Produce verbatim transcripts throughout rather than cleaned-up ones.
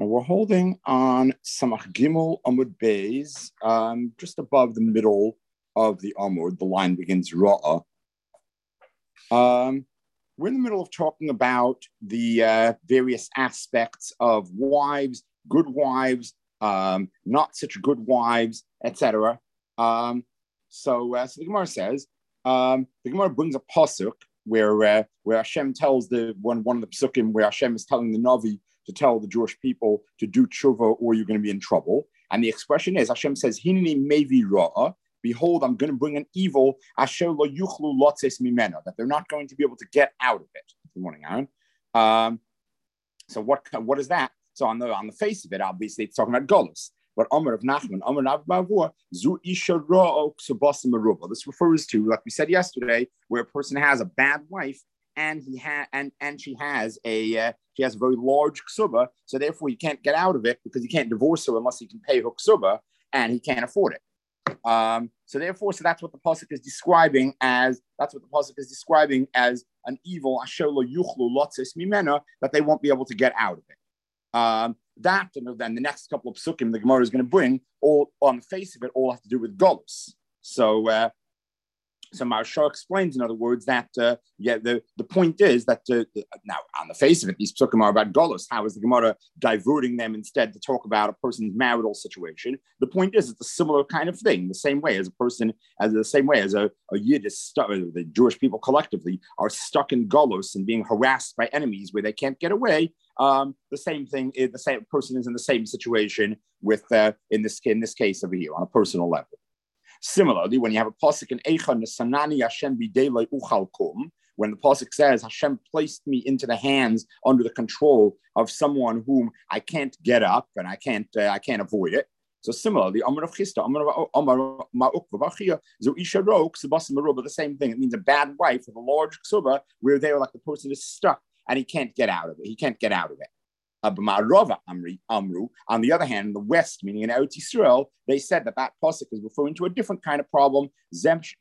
And we're holding on Samach Gimel Amud Beis, um, just above the middle of the Amud. The line begins Ra'ah. Um, we're in the middle of talking about the uh, various aspects of wives, good wives, um, not such good wives, et cetera. Um, so, uh, so the Gemara says, um, the Gemara brings a pasuk where uh, where Hashem tells the one one of the psukim where Hashem is telling the Navi to tell the Jewish people to do tshuva or you're going to be in trouble. And the expression is, Hashem says, Hineni mevi ra'ah, behold, I'm going to bring an evil, asher lo yuchlu lotzes mimena, that they're not going to be able to get out of it. Good morning, Aaron. Um, so what what is that? So on the on the face of it, obviously, it's talking about Golus. But Amar of Nachman, Amar of Bavua, Zu Isha Ra'o Ksubasim Aruba. This refers to, like we said yesterday, where a person has a bad wife and he ha- and and she has a uh, she has a very large ksuba, so therefore he can't get out of it because he can't divorce her unless he can pay her ksuba, and he can't afford it. Um, so therefore, so that's what the pasuk is describing as. That's what the pasuk is describing as an evil asher lo yuchlu lotzes mimena, that they won't be able to get out of it. Um, that and then the next couple of psukim the Gemara is going to bring, all on the face of it, all have to do with Golus. So, uh, so Maharsha explains, in other words, that uh, yeah, the, the point is that uh, now on the face of it, these psukim are about Golus. How is the Gemara diverting them instead to talk about a person's marital situation? The point is, it's a similar kind of thing. The same way as a person, as the same way as a, a Yid is stuck, the Jewish people collectively are stuck in Golus and being harassed by enemies where they can't get away. Um, the same thing is the same person is in the same situation with uh, in this in this case over here on a personal level. Similarly, when you have a pasuk in Eicha Nesanani Hashem b'dei uchal kum, when the pasuk says Hashem placed me into the hands under the control of someone whom I can't get up and I can't uh, I can't avoid it. So similarly, Amar of Chista, Amar of Amar Ma'uk v'Bachia, Zu Isha Ro Ksubasim Aruba, the same thing. It means a bad wife with a large ksuba where they're like the person is stuck and he can't get out of it. He can't get out of it. Uh, Amri, Amru. On the other hand, in the West, meaning in Eretz Yisrael, they said that that pasuk is referring to a different kind of problem. This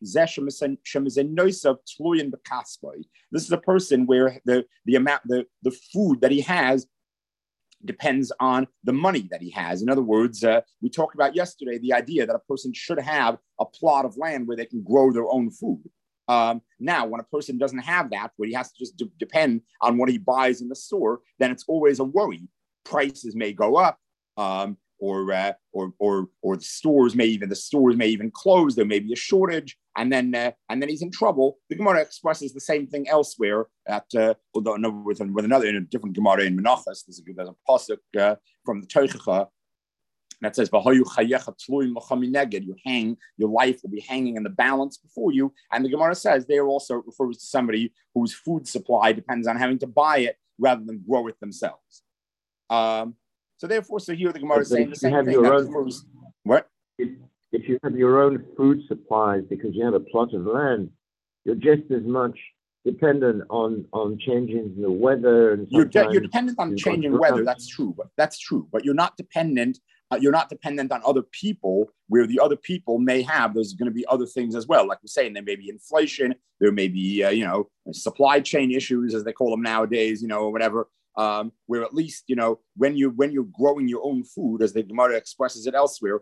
is a person where the, the amount, the, the food that he has depends on the money that he has. In other words, uh, we talked about yesterday the idea that a person should have a plot of land where they can grow their own food. Um, now, when a person doesn't have that, where he has to just de- depend on what he buys in the store, then it's always a worry. Prices may go up, um, or uh, or or or the stores may even the stores may even close. There may be a shortage, and then uh, and then he's in trouble. The Gemara expresses the same thing elsewhere. At uh, although no, with, with another in a different Gemara in Menachos, there's a, there's a pasuk uh, from the Tochacha that says, you hang, your life will be hanging in the balance before you. And the Gemara says there also refers to somebody whose food supply depends on having to buy it rather than grow it themselves. Um, so therefore, so here the Gemara is saying the same thing. That refers, what? If, if you have your own food supplies because you have a plot of land, you're just as much dependent on on changing the weather. And you're, de- you're dependent on changing weather. That's true, but that's true. But you're not dependent. Uh, you're not dependent on other people, where the other people may have. There's going to be other things as well. Like we're saying, there may be inflation. There may be, uh, you know, supply chain issues, as they call them nowadays, you know, or whatever. Um, where at least, you know, when you when you're growing your own food, as the Gemara expresses it elsewhere,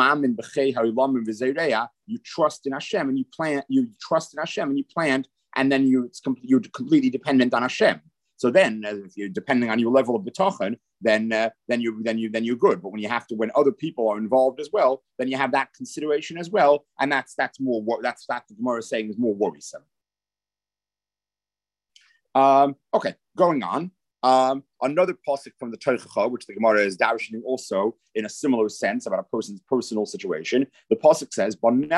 you trust in Hashem and you plant. You trust in Hashem and you plant, and then you it's com- you're completely dependent on Hashem. So then, if you're depending on your level of bitachon, then uh, then you then you then you're good. But when you have to, when other people are involved as well, then you have that consideration as well, and that's that's more that's that the Gemara is saying is more worrisome. Um, okay, going on. Um, another pasuk from the Tochacha, which the Gemara is darshing also in a similar sense about a person's personal situation. The pasuk says,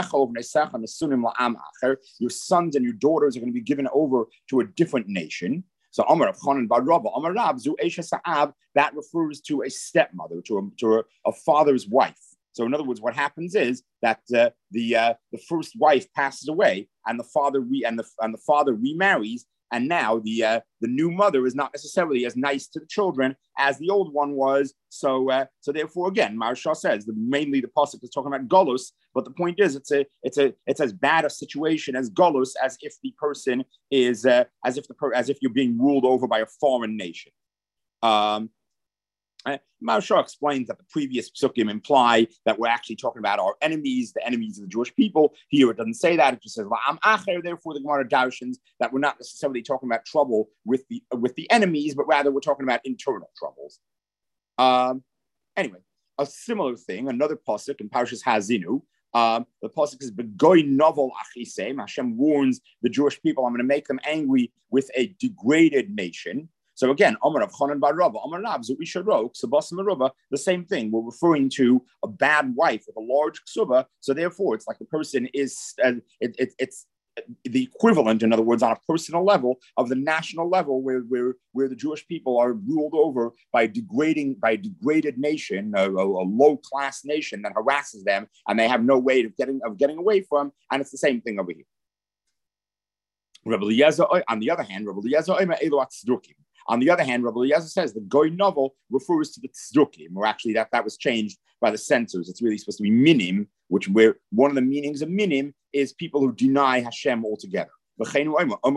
"Your sons and your daughters are going to be given over to a different nation." So Amar of Chanan bar Rava, Amar Rab Zu Eisha Sa'ab, that refers to a stepmother, to a to a, a father's wife. So in other words, what happens is that uh, the uh, the first wife passes away, and the father re- and the and the father remarries. And now the uh, the new mother is not necessarily as nice to the children as the old one was. So uh, so therefore, again, Maharsha says that mainly the pasuk is talking about Golus, but the point is it's a it's a it's as bad a situation as Golus as if the person is uh, as if the per- as if you're being ruled over by a foreign nation. Um, Uh, Maharsha explains that the previous psukim imply that we're actually talking about our enemies, the enemies of the Jewish people. Here it doesn't say that; it just says "La'am acher." Therefore, the Gemara darshans that we're not necessarily talking about trouble with the with the enemies, but rather we're talking about internal troubles. Um, anyway, a similar thing, another pasuk in Parshas Hazinu. Um, the pasuk is "Begoy novel achisem." Hashem warns the Jewish people, "I'm going to make them angry with a degraded nation." So again, Amar of Chanan bar Rava, Amar Rav Zuisha Rok, Sabasim Rava, the same thing. We're referring to a bad wife with a large ksuba. So therefore, it's like the person is uh, it, it, it's the equivalent, in other words, on a personal level of the national level, where where where the Jewish people are ruled over by a degrading by a degraded nation, a, a, a low class nation that harasses them, and they have no way of getting of getting away from. And it's the same thing over here. Rabbi Eliezer, on the other hand, Rabbi Eliezer Elu Tzdukim. On the other hand, Rabbi Eliezer says the Goy novel refers to the tzdukim, or actually that, that was changed by the censors. It's really supposed to be minim, which where one of the meanings of minim is people who deny Hashem altogether. As you find, the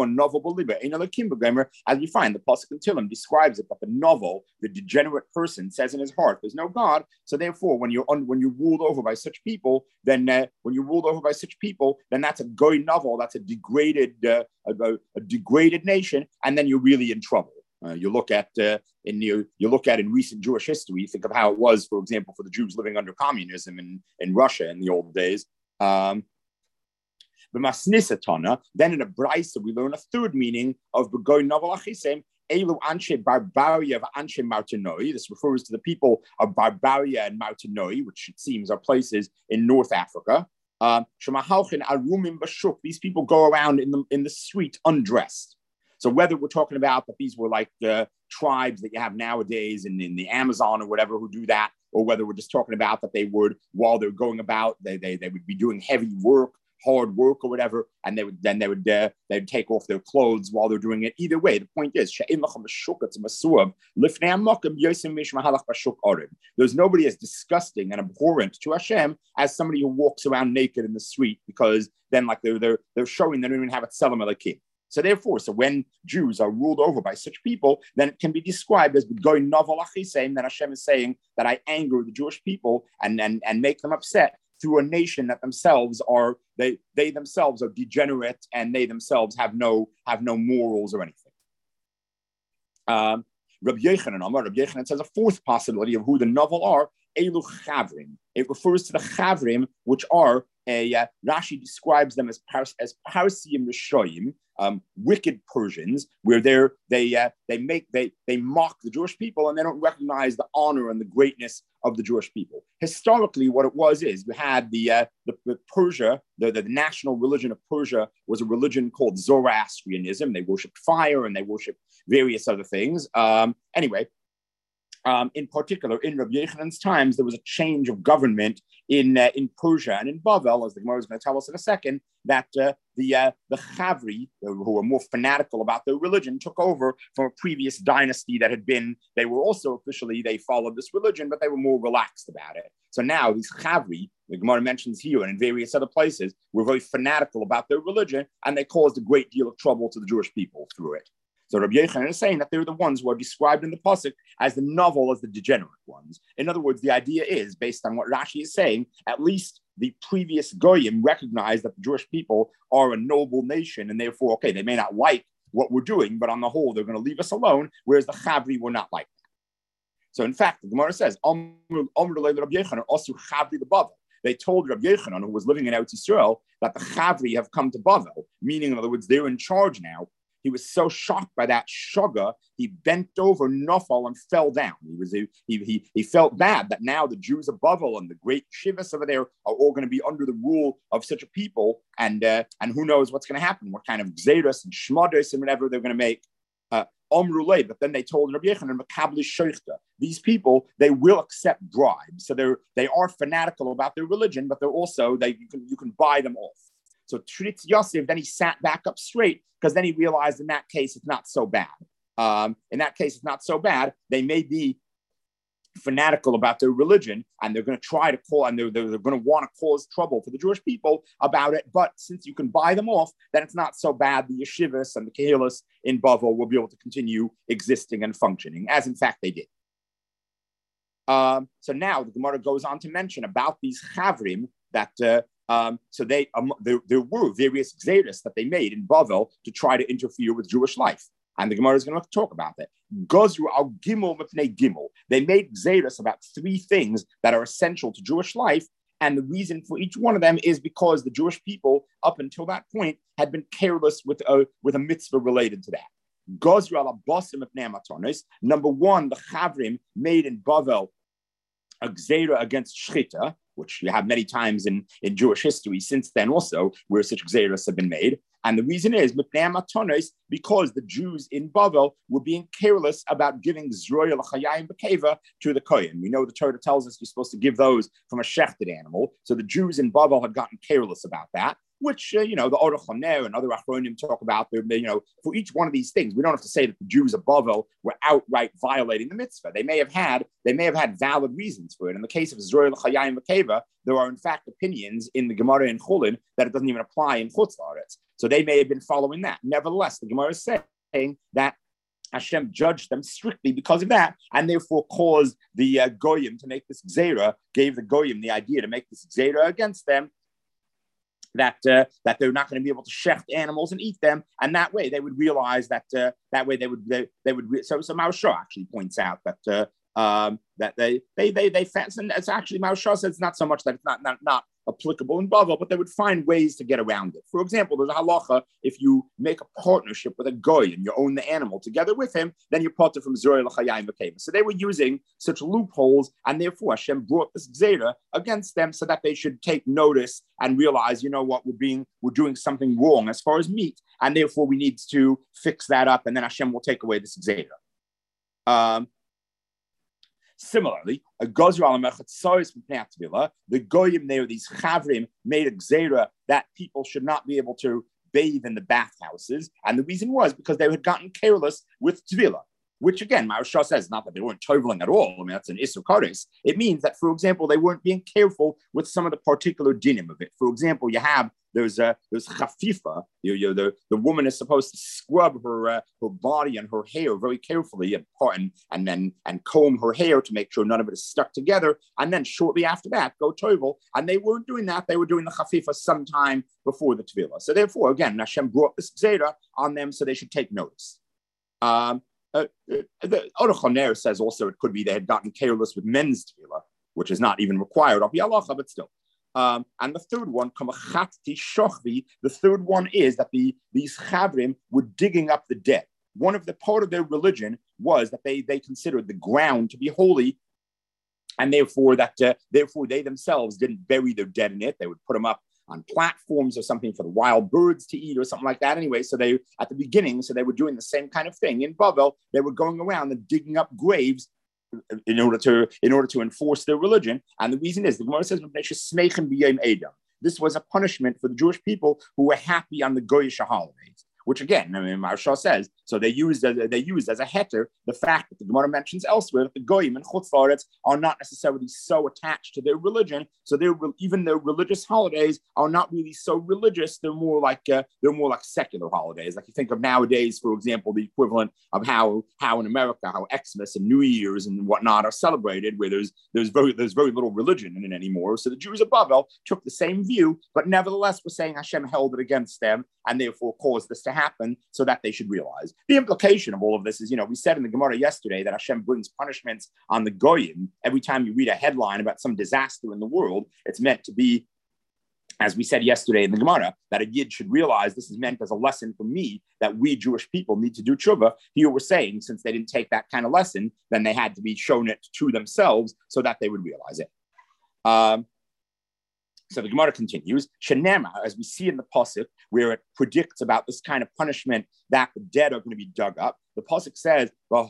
pasuk in Tillim describes it, but the novel, the degenerate person, says in his heart, "There's no God." So therefore, when you're un, when you're ruled over by such people, then uh, when you're ruled over by such people, then that's a goy novel. That's a degraded, uh, a, a degraded nation, and then you're really in trouble. Uh, you look at uh, in you, you look at in recent Jewish history. Think of how it was, for example, for the Jews living under communism in, in Russia in the old days. Um, the Masnisatana. Then in a brisa we learn a third meaning of begoy novel achisem. Elu anshe barbaria of anshe Martinoi. This refers to the people of Barbaria and Martinoi, which it seems are places in North Africa. Um, These people go around in the in the street undressed. So whether we're talking about that these were like uh, tribes that you have nowadays in, in the Amazon or whatever who do that, or whether we're just talking about that they would, while they're going about, they they, they would be doing heavy work, hard work or whatever, and they would then they would uh, they'd take off their clothes while they're doing it. Either way, the point is, there's nobody as disgusting and abhorrent to Hashem as somebody who walks around naked in the street, because then like they're they're they're showing they don't even have it selam alekim. So therefore, so when Jews are ruled over by such people, then it can be described as going novel saying that Hashem is saying that I anger the Jewish people and, and, and make them upset through a nation that themselves are they they themselves are degenerate and they themselves have no have no morals or anything. Um, Rabbi Yochanan, Rabbi Yochanan says a fourth possibility of who the novel are. Elu Chavrim. It refers to the Chavrim, which are a uh, Rashi describes them as Pars, as Parsiim Rishoyim, um, wicked Persians, where they're they uh, they make they they mock the Jewish people and they don't recognize the honor and the greatness of the Jewish people. Historically, what it was is you had the uh, the, the Persia, the, the national religion of Persia was a religion called Zoroastrianism. They worshipped fire and they worshipped various other things. Um, anyway. Um, in particular, in Rabbi Yochanan's times, there was a change of government in uh, in Persia and in Bavel, as the Gemara is going to tell us in a second, that uh, the uh, the Chavri, who were more fanatical about their religion, took over from a previous dynasty that had been, they were also officially, they followed this religion, but they were more relaxed about it. So now these Chavri, the Gemara mentions here and in various other places, were very fanatical about their religion, and they caused a great deal of trouble to the Jewish people through it. So Rabbi Yochanan is saying that they're the ones who are described in the pasuk as the novel, as the degenerate ones. In other words, the idea is, based on what Rashi is saying, at least the previous Goyim recognize that the Jewish people are a noble nation, and therefore, okay, they may not like what we're doing, but on the whole, they're going to leave us alone, whereas the Chavri were not like that. So in fact, the Gemara says, they told Rabbi Yochanan, who was living in Eretz Yisrael, that the Chavri have come to Bavel, meaning, in other words, they're in charge now. He was so shocked by that shugga, he bent over Nofal and fell down. He was he, he, he felt bad that now the Jews of Bavel and the great Shivas over there are all going to be under the rule of such a people, and uh, and who knows what's going to happen, what kind of Gzeiros and Shmados and whatever they're going to make. Uh, Omrulei, but then they told Rabbi Yochanan, Makabli Sheichta. These people, they will accept bribes. So they're they are fanatical about their religion, but they're also, they you can you can buy them off. So Tritz Yosef, then he sat back up straight, because then he realized in that case, it's not so bad. Um, in that case, it's not so bad. They may be fanatical about their religion, and they're going to try to call, and they're, they're, they're going to want to cause trouble for the Jewish people about it. But since you can buy them off, then it's not so bad. The yeshivas and the kehilas in Bavel will be able to continue existing and functioning, as in fact they did. Um, so now the Gemara goes on to mention about these chavrim that uh, um, so they um, there, there were various gzeros that they made in Bavel to try to interfere with Jewish life. And the Gemara is going to talk about that. Gozru al gimel mipnei gimel. They made gzeros about three things that are essential to Jewish life. And the reason for each one of them is because the Jewish people, up until that point, had been careless with a, with a mitzvah related to that. Gozru al abosim mipnei matonis. Number one, the chavrim made in Bavel a gzera against shchita, which you have many times in, in Jewish history since then also, where such gzeras have been made. And the reason is because the Jews in Bavel were being careless about giving zroya l'chayayim b'keva to the kohen. We know the Torah tells us you're supposed to give those from a shechted animal. So the Jews in Bavel had gotten careless about that, which, uh, you know, the Orach Haner and other Achronim talk about. You know, for each one of these things, we don't have to say that the Jews of Bavel were outright violating the mitzvah. They may have had, they may have had valid reasons for it. In the case of zroya l'chayayim b'keva, there are in fact opinions in the Gemara in Chulin that it doesn't even apply in Chutz La'aretz. So they may have been following that. Nevertheless, the Gemara is saying that Hashem judged them strictly because of that, and therefore caused the uh, Goyim to make this Gzeira, gave the Goyim the idea to make this Gzeira against them, that uh, that they're not going to be able to shecht animals and eat them, and that way they would realize that uh, that way they would they, they would re- so so Maharsha actually points out that uh, um, that they they they they fancy, and it's actually Maharsha says it's not so much that it's not not not applicable in Bavel, but they would find ways to get around it. For example, there's a halacha: if you make a partnership with a goy and you own the animal together with him, then you're parted from zroya l'chayayim b'keva. So they were using such loopholes, and therefore Hashem brought this gzeira against them so that they should take notice and realize, you know what, we're being we're doing something wrong as far as meat, and therefore we need to fix that up, and then Hashem will take away this gzeira. Um, Similarly, a gozra al mechatzoris mipnei tvila, the goyim there, these chavrim, made a gzeira that people should not be able to bathe in the bathhouses, and the reason was because they had gotten careless with tvila, which again, Maharsha says not that they weren't toveling at all. I mean, that's an issur kodesh. It means that, for example, they weren't being careful with some of the particular dinim of it. For example, you have there's a there's chafifa. You, you, the the woman is supposed to scrub her uh, her body and her hair very carefully and and and then and comb her hair to make sure none of it is stuck together. And then shortly after that, go tovel. And they weren't doing that; they were doing the chafifa sometime before the tevilah. So therefore, again, Hashem brought this gzeira on them, so they should take notice. Um, uh, the Orach Haner says also it could be they had gotten careless with men's tevilah, which is not even required of Yalacha, but still. Um, and the third one, the third one is that the these chavrim were digging up the dead. One of the part of their religion was that they they considered the ground to be holy, and therefore that uh, therefore they themselves didn't bury their dead in it. They would put them up on platforms or something for the wild birds to eat or something like that. Anyway, so they at the beginning, so they were doing the same kind of thing in Bavel. They were going around and digging up graves in order to in order to enforce their religion. And the reason is the Gemara says this was a punishment for the Jewish people who were happy on the Goyish holidays. Which again, I mean, Maharsha says, so they used as they used as a heter the fact that the Gemara mentions elsewhere that the Goyim and Chutz La'aretz are not necessarily so attached to their religion, so their even their religious holidays are not really so religious. They're more like uh, they're more like secular holidays. Like you think of nowadays, for example, the equivalent of how how in America how Xmas and New Year's and whatnot are celebrated, where there's there's very there's very little religion in it anymore. So the Jews of Bavel took the same view, but nevertheless were saying Hashem held it against them and therefore caused this to happen so that they should realize. The implication of all of this is, you know, we said in the Gemara yesterday that Hashem brings punishments on the Goyim. Every time you read a headline about some disaster in the world, it's meant to be, as we said yesterday in the Gemara, that a Yid should realize this is meant as a lesson for me that we Jewish people need to do tshuva. Here we're saying, since they didn't take that kind of lesson, then they had to be shown it to themselves so that they would realize it. Um, So the Gemara continues, Shenema, as we see in the Pasuk, where it predicts about this kind of punishment that the dead are going to be dug up. The Pasuk says,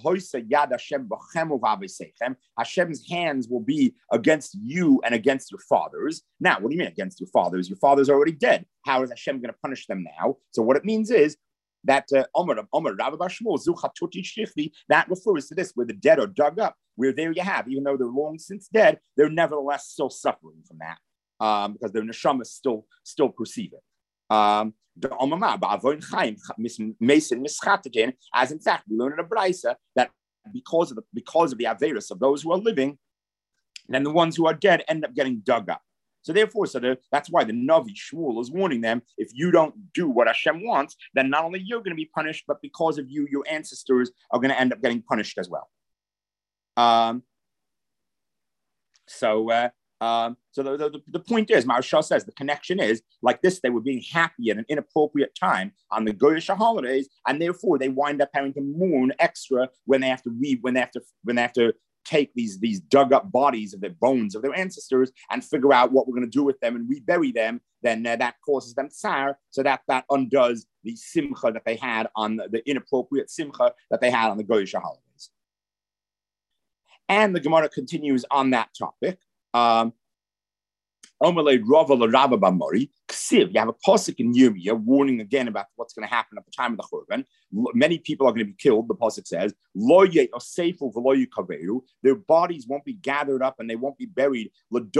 Hashem's hands will be against you and against your fathers. Now, what do you mean against your fathers? Your fathers are already dead. How is Hashem going to punish them now? So what it means is that uh, that refers to this, where the dead are dug up, where there you have, even though they're long since dead, they're nevertheless still suffering from that. Um, because their neshama still still perceive it. Um, as in fact, we learn in a brisa that because of the because of the averus of those who are living, And then the ones who are dead end up getting dug up. So therefore, so the, that's why the Navi Shmuel is warning them, if you don't do what Hashem wants, then not only you're going to be punished, but because of you, your ancestors are going to end up getting punished as well. Um, so uh, um, so the, the, the point is, Maharsha says, the connection is, like this, they were being happy at an inappropriate time on the Goyish holidays, and therefore they wind up having to mourn extra when they have to read, when they have to, when they have to take these, these dug up bodies of their bones of their ancestors and figure out what we're going to do with them and rebury them, then uh, that causes them tsar. So that, that undoes the simcha that they had on the, the inappropriate simcha that they had on the Goyish holidays. And the Gemara continues on that topic. Um, you have a pasuk in Yirmiyah warning again about what's going to happen at the time of the Churban. Many people are going to be killed, the pasuk says. Their bodies won't be gathered up and they won't be buried.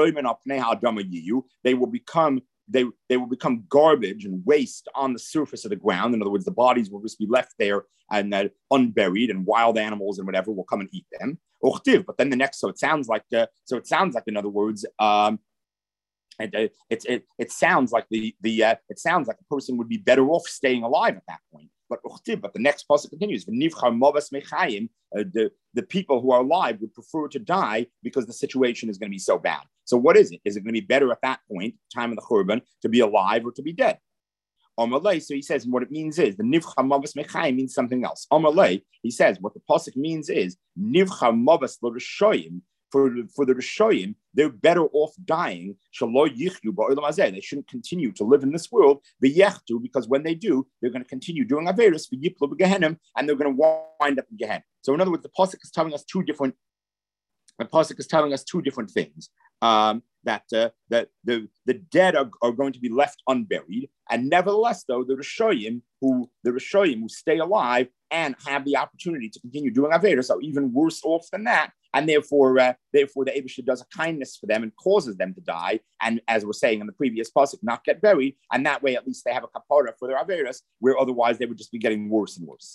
They will become they, they will become garbage and waste on the surface of the ground. In other words, the bodies will just be left there and uh, unburied, and wild animals and whatever will come and eat them. But then the next, so it sounds like uh, so it sounds like in other words. Um, And uh, it, it it sounds like the the uh, it sounds like a person would be better off staying alive at that point. But but the next passage continues. Uh, the the people who are alive would prefer to die because the situation is going to be so bad. So what is it? Is it going to be better at that point, time of the Churban, to be alive or to be dead? Amalei, so he says, what it means is the nivcha mavas mechayim means something else. Amalei, he says, what the pasuk means is nivcha mavas l'rishoyim. For, for the Rishoyim, they're better off dying. They shouldn't continue to live in this world. Because when they do, they're going to continue doing Averis and they're going to wind up in Gehenna. So in other words, the pasuk is telling us two different. The pasuk is telling us two different things. Um, that uh, that the the dead are, are going to be left unburied, and nevertheless, though the Rishoyim who the Rishoyim who stay alive and have the opportunity to continue doing Averis are even worse off than that. And therefore, uh, therefore, the Eibusha does a kindness for them and causes them to die. And as we're saying in the previous pasuk, not get buried. And that way, at least they have a kapara for their averos, where otherwise they would just be getting worse and worse.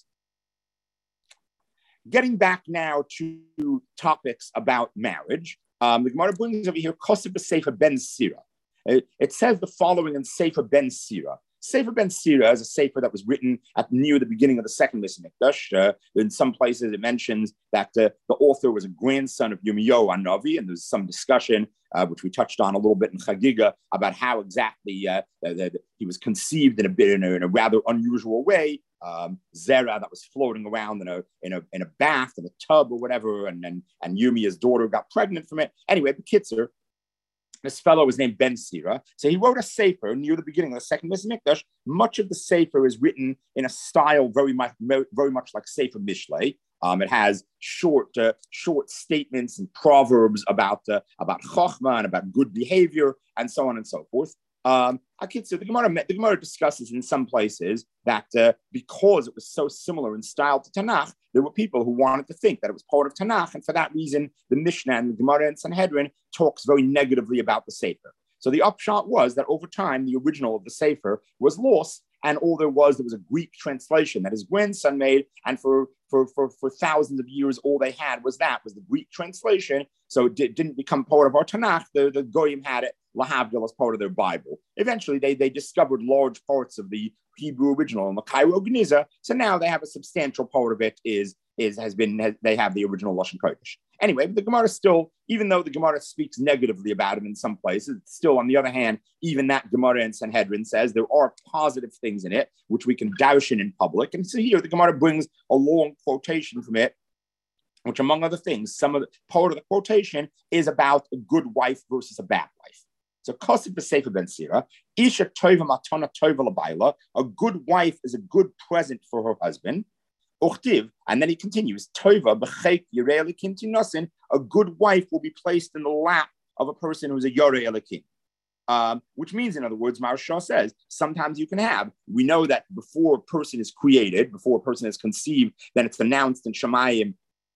Getting back now to topics about marriage, um, the Gemara brings over here Kosib Sefer Ben Sira. It, it says the following in Sefer Ben Sira. Sefer Ben Sira is a sefer that was written at near the beginning of the second Beis Hamikdash. Uh, in some places, it mentions that uh, the author was a grandson of Yirmiyahu Hanavi, and there's some discussion, uh, which we touched on a little bit in Chagiga, about how exactly uh, the, the, he was conceived in a bit in a, in a rather unusual way. Um, Zerah that was floating around in a in a in a bath in a tub or whatever, and and and Yirmiyah's daughter got pregnant from it. Anyway, the Kitzer. This fellow was named Ben Sira. So he wrote a sefer near the beginning of the second Beis Hamikdash. Much of the sefer is written in a style very much, very much like Sefer Mishlei. Um, it has short, uh, short statements and proverbs about uh, about chokhmah and about good behavior and so on and so forth. Um, the Gemara, the Gemara discusses in some places that uh, because it was so similar in style to Tanakh, there were people who wanted to think that it was part of Tanakh, and for that reason, the Mishnah and the Gemara and Sanhedrin talks very negatively about the Sefer. So the upshot was that over time, the original of the Sefer was lost, and all there was, there was a Greek translation that his grandson made, and for for for, for thousands of years, all they had was that, was the Greek translation. So it did, didn't become part of our Tanakh. The, the Goyim had it, Lahavdil, as part of their Bible. Eventually, they, they discovered large parts of the Hebrew original in the Cairo Geniza. So now they have a substantial part of it is, is has been, has, they have the original Lashon Kodesh. Anyway, the Gemara still, even though the Gemara speaks negatively about it in some places, still, on the other hand, even that Gemara in Sanhedrin says there are positive things in it, which we can douche in in public. And so here, the Gemara brings a long quotation from it, which, among other things, some of the part of the quotation is about a good wife versus a bad wife. So, Kosib B'Sefer Ben Sira, Isha Tova Matana Tova L'Baila, a good wife is a good present for her husband. Uchtiv, and then he continues, Tova B'Chek Yirei Elikim Tinosin, a good wife will be placed in the lap of a person who's a Yorei Elikim. Um, which means, in other words, Maharsha says, sometimes you can have, we know that before a person is created, before a person is conceived, then it's announced in Shemayim,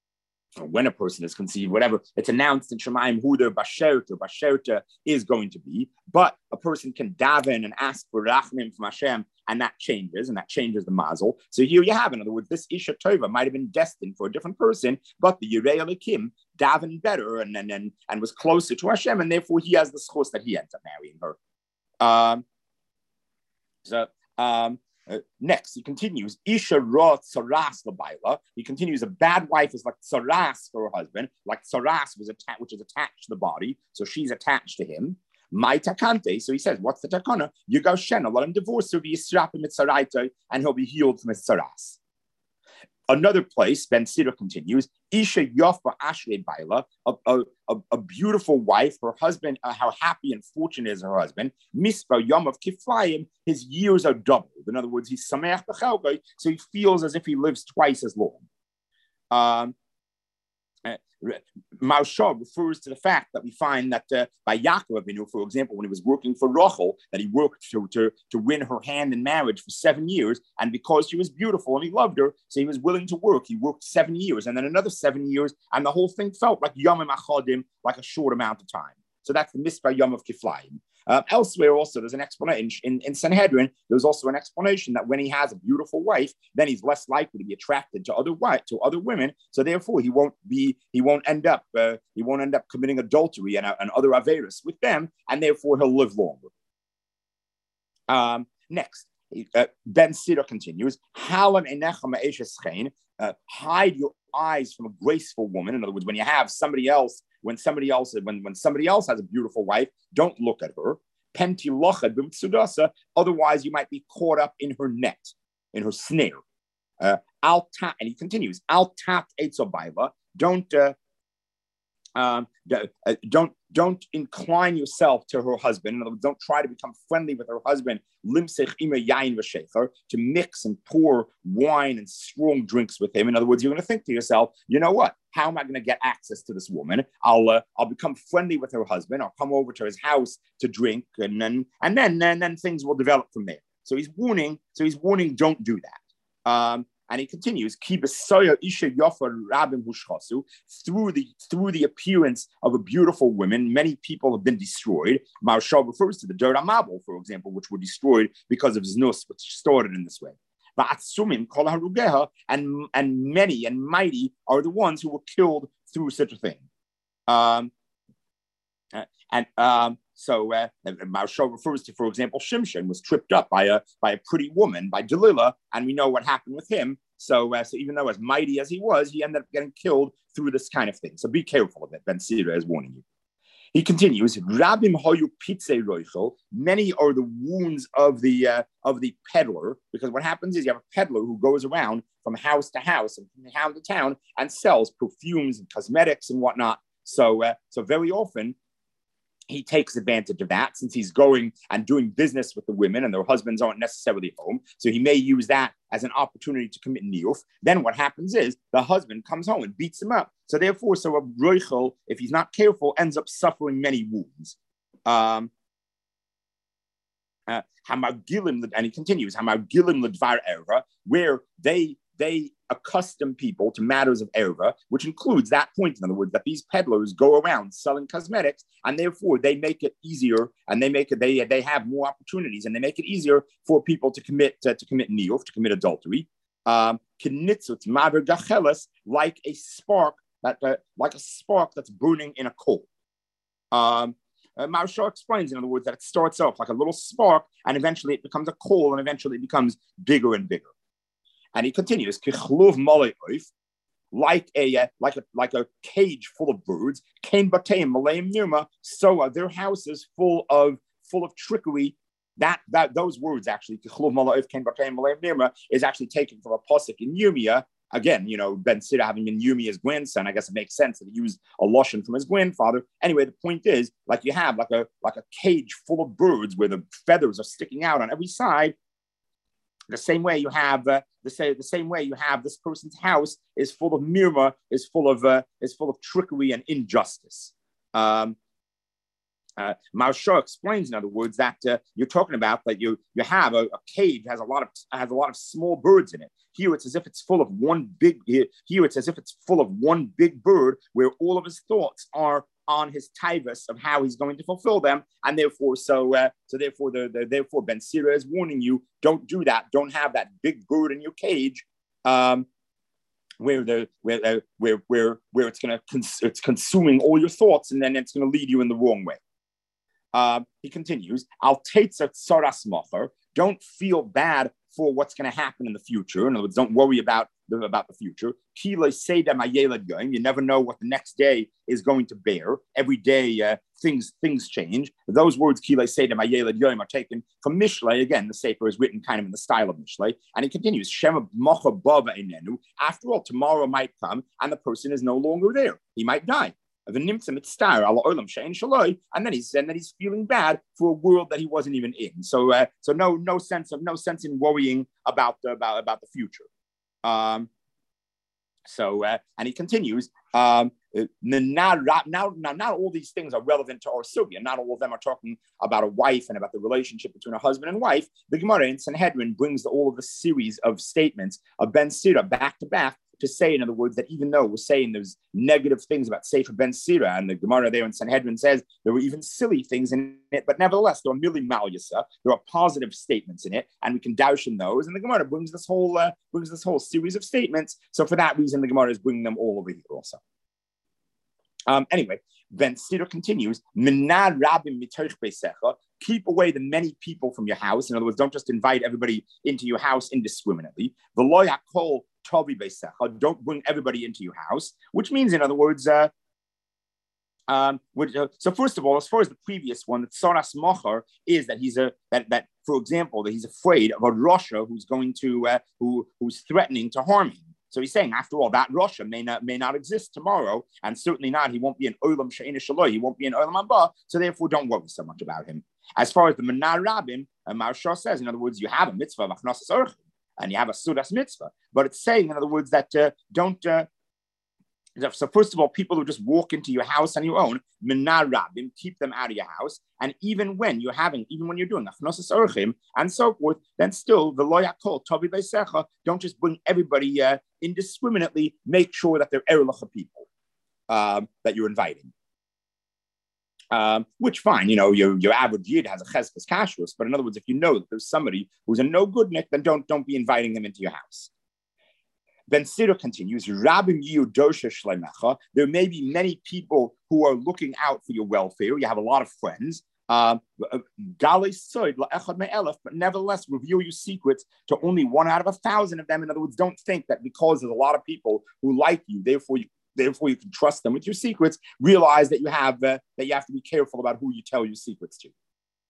or when a person is conceived, whatever, it's announced in Shemayim who their Basherta, Basherta is going to be, but a person can daven and ask for Rachmim from Hashem, and that changes, and that changes the mazel. So here you have, in other words, this Isha Tova might have been destined for a different person, but the Yirei Elikim davened better and, and, and, and was closer to Hashem, and therefore he has the schus that he ends up marrying her. Um, so um, uh, next, he continues, Isha ra tsaras labaila. He continues, a bad wife is like tsaras for her husband, like tsaras was attached, which is attached to the body, so she's attached to him. My takante, so he says, what's the takana? You go shena, let him divorce her, be yisrapim mitzaraita, and he'll be healed from his tsaras. Another place, Ben Sira continues, Isha Yofa Ashrei Baila, a, a, a beautiful wife, her husband, uh, how happy and fortunate is her husband, Mispa Yom of Kiflayim, his years are doubled. In other words, he's Sameach B'chelkai, so he feels as if he lives twice as long. Um, Uh, Maharsha refers to the fact that we find that uh, by Yaakov Avinu, for example, when he was working for Rachel, that he worked to, to, to win her hand in marriage for seven years, and because she was beautiful and he loved her, so he was willing to work. He worked seven years, and then another seven years, and the whole thing felt like Yomim Achadim, like a short amount of time. So that's the Mispah Yom of Kiflayim. Uh, elsewhere also, there's an explanation in, in Sanhedrin. There's also an explanation that when he has a beautiful wife, then he's less likely to be attracted to other wife, to other women. So therefore, he won't be, he won't end up, uh, he won't end up committing adultery and, uh, and other averis with them, and therefore he'll live longer. Um, next, uh, Ben Sira continues, Halam enechem ma'eshes uh, hide your eyes from a graceful woman. In other words, when you have somebody else, when somebody else, when, when somebody else has a beautiful wife, don't look at her. Penti lochad b'mtsudasa, otherwise you might be caught up in her net, in her snare. Uh, al ta, and he continues, al tat etzobayla, don't uh, um, uh, don't don't incline yourself to her husband. In other words, don't try to become friendly with her husband. Limsech ima yain v'shecher, to mix and pour wine and strong drinks with him. In other words, you're going to think to yourself, you know what? How am I going to get access to this woman? I'll uh, I'll become friendly with her husband. I'll come over to his house to drink, and then and then and then things will develop from there. So he's warning. So he's warning. Don't do that. Um, And he continues, through the through the appearance of a beautiful woman, many people have been destroyed. Maharsha refers to the Dor HaMabul, for example, which were destroyed because of Znus, which started in this way. And, and many and mighty are the ones who were killed through such a thing. Um, and um, so uh, Maharsha refers to, for example, Shimshon was tripped up by a by a pretty woman, by Delilah, and we know what happened with him. So, uh, so even though as mighty as he was, he ended up getting killed through this kind of thing. So be careful of it. Ben Sira is warning you. He continues, Rabim hoyu pitze roichel. Many are the wounds of the uh, of the peddler, because what happens is you have a peddler who goes around from house to house and from town to town and sells perfumes and cosmetics and whatnot. So, uh, so very often he takes advantage of that, since he's going and doing business with the women and their husbands aren't necessarily home. So he may use that as an opportunity to commit niyuf. Then what happens is the husband comes home and beats him up. So therefore, so a roichel, if he's not careful, ends up suffering many wounds. Um, uh, and he continues, where they they accustom people to matters of erva, which includes that point, in other words, that these peddlers go around selling cosmetics, and therefore they make it easier, and they make it they they have more opportunities, and they make it easier for people to commit uh, to commit niyuf, to commit adultery. Um, like a spark that uh, like a spark that's burning in a coal. Um, Uh, Maharsha explains, in other words, that it starts off like a little spark, and eventually it becomes a coal, and eventually it becomes bigger and bigger. And he continues, like a uh, like a like a cage full of birds. So are their houses full of full of trickery. That that those words actually is actually taken from a pasuk in Yirmiyah. Again, you know, Ben Sira having been Yirmiyah's grandson, I guess it makes sense that he used a lashon from his grandfather. Anyway, the point is, like you have like a like a cage full of birds where the feathers are sticking out on every side. The same way you have uh, the same the same way you have this person's house is full of mirma, is full of uh, is full of trickery and injustice. Um, uh, Maharsha explains, in other words, that uh, you're talking about that you you have a, a cage has a lot of has a lot of small birds in it. Here it's as if it's full of one big. Here it's as if it's full of one big bird, where all of his thoughts are on his tivus of how he's going to fulfill them, and therefore, so uh, so therefore, the, the therefore Ben Sira is warning you: don't do that. Don't have that big bird in your cage. Um, where the where uh, where where where it's gonna cons- it's consuming all your thoughts, and then it's gonna lead you in the wrong way. Um, he continues, Al Tetza Tsaras Macher, don't feel bad for what's going to happen in the future. In other words, don't worry about the, about the future. You never know what the next day is going to bear. Every day, uh, things things change. Those words, are taken from Mishlei. Again, the Sefer is written kind of in the style of Mishlei. And he continues, after all, tomorrow might come and the person is no longer there. He might die. And then he's and then he's feeling bad for a world that he wasn't even in. So, uh, so no, no sense of no sense in worrying about the, about about the future. Um, so, uh, and he continues. Um, now, now, now, not all these things are relevant to our sugya. Not all of them are talking about a wife and about the relationship between a husband and wife. The Gemara in Sanhedrin brings all of the series of statements of Ben Sira back to back, to say, in other words, that even though we're saying there's negative things about Sefer Ben Sira, and the Gemara there in Sanhedrin says there were even silly things in it, but nevertheless, there are merely malyasa. There are positive statements in it, and we can douche in those. And the Gemara brings this whole uh, brings this whole series of statements. So for that reason, the Gemara is bringing them all over here also. Um, anyway, Ben Sira continues, Minad Rabim Mitoch Beisecha, keep away the many people from your house. In other words, don't just invite everybody into your house indiscriminately. The Lo Yakol Tovi Beisecha, don't bring everybody into your house, which means, in other words, uh, um, which, uh, so first of all, as far as the previous one, that Tsaras Macher is that he's a that that for example that he's afraid of a Rasha who's going to uh, who who's threatening to harm him. So he's saying, after all, that Rasha may not may not exist tomorrow, and certainly not. He won't be an Olam She'ena Shaloi. He won't be an Olam Haba. So therefore, don't worry so much about him. As far as the Manar Rabim, uh, Maharsha says, in other words, you have a mitzvah of Achnasas Orchim, and you have a Sudas mitzvah. But it's saying, in other words, that uh, don't. Uh, so first of all, people who just walk into your house on your own, Manar Rabim, keep them out of your house. And even when you're having, even when you're doing Achnasas Orchim and so forth, then still the Lo Yakol Tovi Beisecha, don't just bring everybody uh, indiscriminately. Make sure that they're Erelacha people um, that you're inviting. Um, which fine, you know, your, your average yid has a cheskas kashrus, but in other words, if you know that there's somebody who's a no good nick, then don't don't be inviting them into your house. Ben Sira continues, Rabim Yu Dosha Shleimecha. There may be many people who are looking out for your welfare. You have a lot of friends. Um, but nevertheless, reveal your secrets to only one out of a thousand of them. In other words, don't think that because there's a lot of people who like you, therefore you therefore you can trust them with your secrets. Realize that you have uh, that you have to be careful about who you tell your secrets to.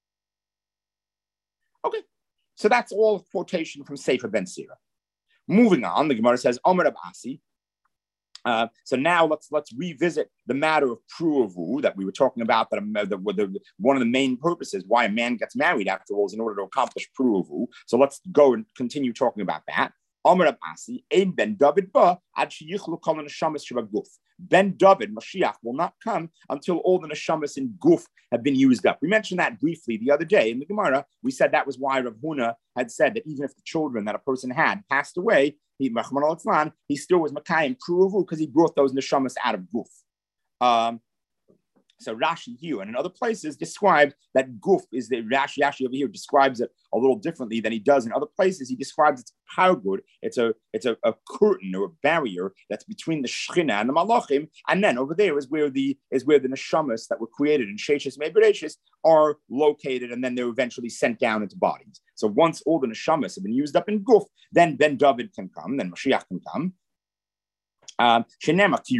Okay, so that's all quotation from Sefer Ben Sira. Moving on, the Gemara says, Omer Abasi. Uh, so now let's let's revisit the matter of pruavu that we were talking about. That, uh, the, the, one of the main purposes why a man gets married, after all, is in order to accomplish pruavu. So let's go and continue talking about that. Omer Abasi, Ein Ben David ba ad sheyichlu kol neshamas shebaguf. Ben David, Mashiach, will not come until all the neshamas in guf have been used up. We mentioned that briefly the other day in the Gemara. We said that was why Rav Huna had said that even if the children that a person had passed away, he, he still was Makayim Pruvu because he brought those neshamas out of guf. Um, So Rashi here and in other places describes that guf is the Rashi Rashi over here describes it a little differently than he does in other places. He describes it's pargud. It's a it's a, a curtain or a barrier that's between the Shechina and the Malachim, and then over there is where the is where the neshamas that were created in Sheshes Mebereshis are located, and then they're eventually sent down into bodies. So once all the neshamas have been used up in guf, then Ben David can come, then Mashiach can come. Um, as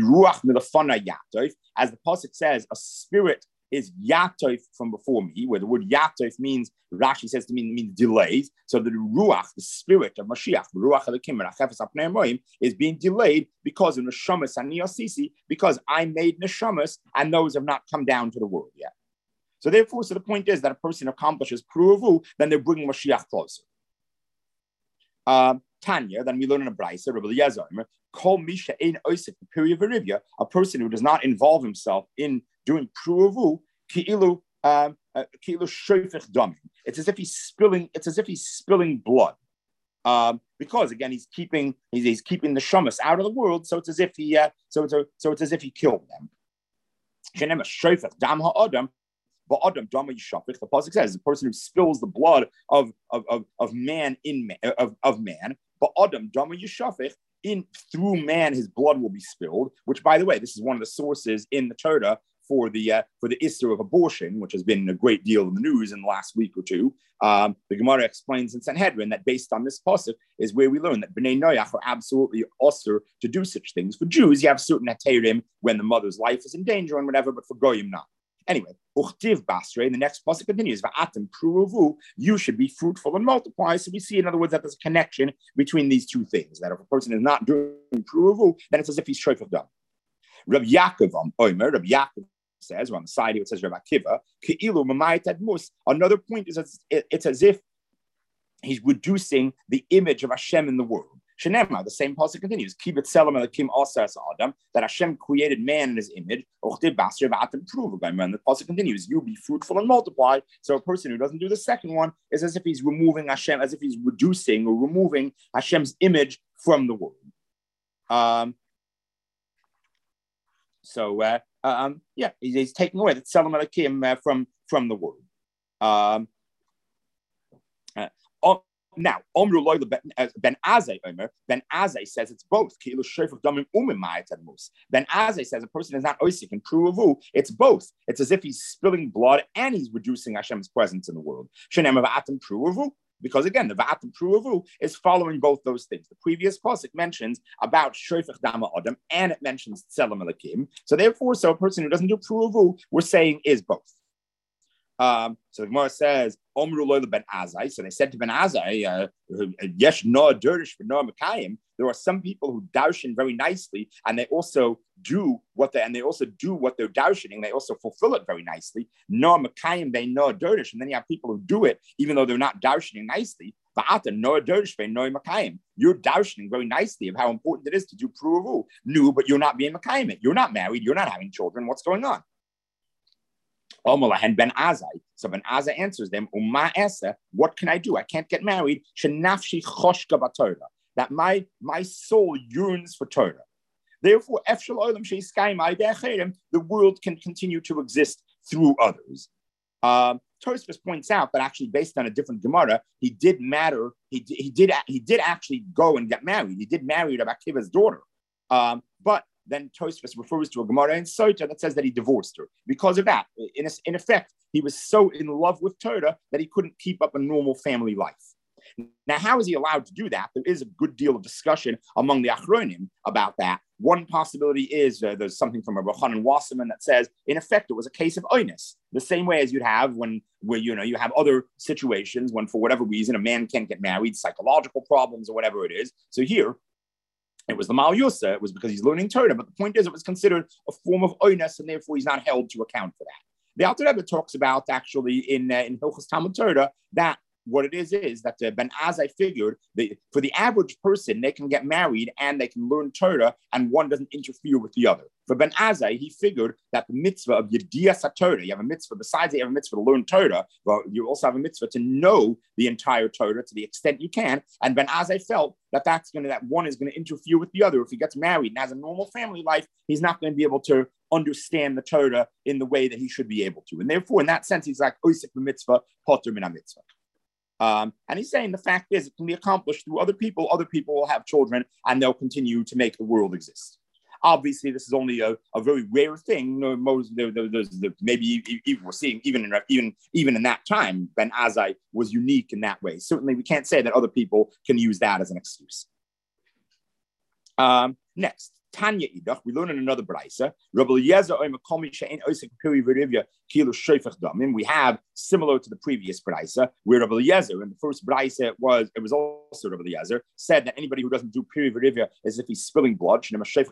the pasuk says, a spirit is yatoif from before me, where the word yatoif means, Rashi says to mean means delays. So the ruach, the spirit of Mashiach, the ruach of is being delayed because of neshamas and niyasisi, because I made neshamas and those have not come down to the world yet. So therefore, so the point is that a person accomplishes pruvu, then they're bringing Mashiach closer. Um, Tanya, then we learn in a brayso, Rabbi Eliezer, Kol Misha Ein Oisik Periya, a person who does not involve himself in doing pruavu, ki'ilu um, ki'ilu shofech damim. It's as if he's spilling. It's as if he's spilling blood, um, because again he's keeping he's, he's keeping the shamas out of the world. So it's as if he uh, so it's a, so it's as if he killed them. Shenema shofech dam ha'adam. But Adam Dama Yishafich, the pasuk says, the person who spills the blood of of of, of man in man, of, of man. But Adam Dama Yishafich, in through man his blood will be spilled. Which, by the way, this is one of the sources in the Torah for the uh, for the issue of abortion, which has been a great deal in the news in the last week or two. Um, the Gemara explains in Sanhedrin that based on this pasuk is where we learn that Bnei Noach are absolutely usher to do such things. For Jews, you have certain heterim when the mother's life is in danger and whatever, but for Goyim not. Anyway, Uchtiv Basre, the next pasuk continues, Va'atim pruvu, you should be fruitful and multiply. So we see, in other words, that there's a connection between these two things, that if a person is not doing pruvu, then it's as if he's shreif dam. Rabbi Yaakov on Omer, Rabbi Yaakov says, or on the side here it says Rabbi Akiva, Ke'ilu Mamayit Admus. Another point is as, it's as if he's reducing the image of Hashem in the world. Shenema, the same pasuk continues, Kibet Selam Elakim Asas Adam, that Hashem created man in his image. And the pasuk continues, you be fruitful and multiply. So a person who doesn't do the second one is as if he's removing Hashem, as if he's reducing or removing Hashem's image from the world. Um, so, uh, um, yeah, he's, he's taking away the Selam Elakim uh, from, from the world. Um, uh, oh, Now, Omru Loy Ben Azai Omer, Ben Azai says it's both. Ben Azai says a person is not oisik and pruvu. It's both. It's as if he's spilling blood and he's reducing Hashem's presence in the world. Because again, the Va'atim Pruvu is following both those things. The previous pasuk mentions about Shoifach Dama Adam and it mentions Tselem Elakim. So therefore, so a person who doesn't do Pruvu, we're saying is both. Um, so the Gemara says, Omru Loila Ben Azai. So they said to Ben Azai, Yesh no Derdish for no Makayim. There are some people who darshan very nicely, and they also do what they and they also do what they're darshaning. They also fulfill it very nicely. No Makayim, they no Derdish, and then you have people who do it even though they're not darshaning nicely. Va'ata no Derdish, they no Makayim. You're darshaning very nicely of how important it is to do pruvu. No, but you're not being Makayim it. You're not married. You're not having children. What's going on? Ben Azai. So Ben Azai answers them, Uma Esa, what can I do? I can't get married. Shenafshi choshka b'Torah. That my, my soul yearns for Torah. Therefore, the world can continue to exist through others. Um, Tosfos points out that actually, based on a different Gemara, he did matter. He, he did he did actually go and get married. He did marry Rabbi Akiva's daughter. Um, but then Tosfos refers to a Gemara in Sota that says that he divorced her. Because of that, in, a, in effect, he was so in love with Torah that he couldn't keep up a normal family life. Now, how is he allowed to do that? There is a good deal of discussion among the Achronim about that. One possibility is uh, there's something from a Rochanan Wasserman that says, in effect, it was a case of oinus, the same way as you'd have when, where you know you have other situations when, for whatever reason, a man can't get married, psychological problems or whatever it is. So here, it was the Mal Yusa. It was because he's learning Torah. But the point is, it was considered a form of oinus, and therefore he's not held to account for that. The Alter Rebbe talks about actually in uh, in Hilchos Talmud Torah that what it is is that uh, Ben Azai figured that for the average person, they can get married and they can learn Torah, and one doesn't interfere with the other. For Ben Azai, he figured that the mitzvah of Yediyas HaTorah, you have a mitzvah, besides you have a mitzvah to learn Torah, well, you also have a mitzvah to know the entire Torah to the extent you can. And Ben Azai felt that that's going to, that one is going to interfere with the other. If he gets married and has a normal family life, he's not going to be able to understand the Torah in the way that he should be able to. And therefore, in that sense, he's like, Oisik mitzvah, poter min mitzvah. Um, and he's saying the fact is it can be accomplished through other people. Other people will have children and they'll continue to make the world exist. Obviously, this is only a, a very rare thing. Most, there, there, there's the, maybe even we're seeing even in even even in that time, Ben Azai was unique in that way. Certainly, we can't say that other people can use that as an excuse. Um, next. Tanya Idach, we learn in another Braisa. We have similar to the previous Braisa, where Rabbi Eliezer in the first Braisa was it was also Rabbi Eliezer said that anybody who doesn't do Piri Verivya is if he's spilling blood. Rabbi Lozer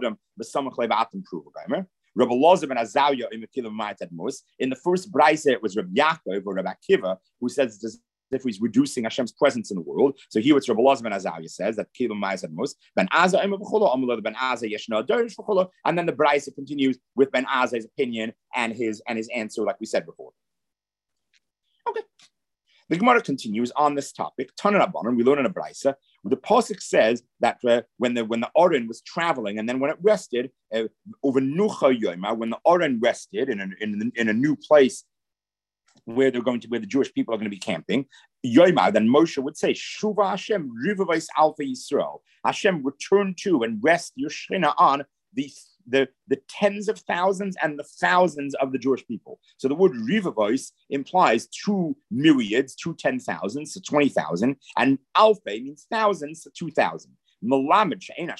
ben Azariah in the first Braisa it was Rabbi Yaakov or Rabbi Akiva who says this. If he's reducing Hashem's presence in the world. So here it's Rabbi Lozer ben Azariah says that Kilam Ma'as Admos, Ben Azai Amavacholo, Ben Azai Yeshna Derish Vacholo, and then the Braisa continues with Ben Azai's opinion and his and his answer, like we said before. Okay. The Gemara continues on this topic. Tanan Abanon, we learn in a Braisa, where the pasuk says that uh, when the when the Oren was traveling, and then when it rested, uh, over Nucha Yoma, when the Oren rested in a, in, in a new place where they're going to, where the Jewish people are going to be camping. Yoimar, then Moshe would say, Shuva Hashem, Rivavais Alpha Yisrael. Hashem, return to and rest your Shechina on the, the, the tens of thousands and the thousands of the Jewish people. So the word Rivavais implies two myriads, two ten thousands, so twenty thousand, and Alpha means thousands, so two thousand. From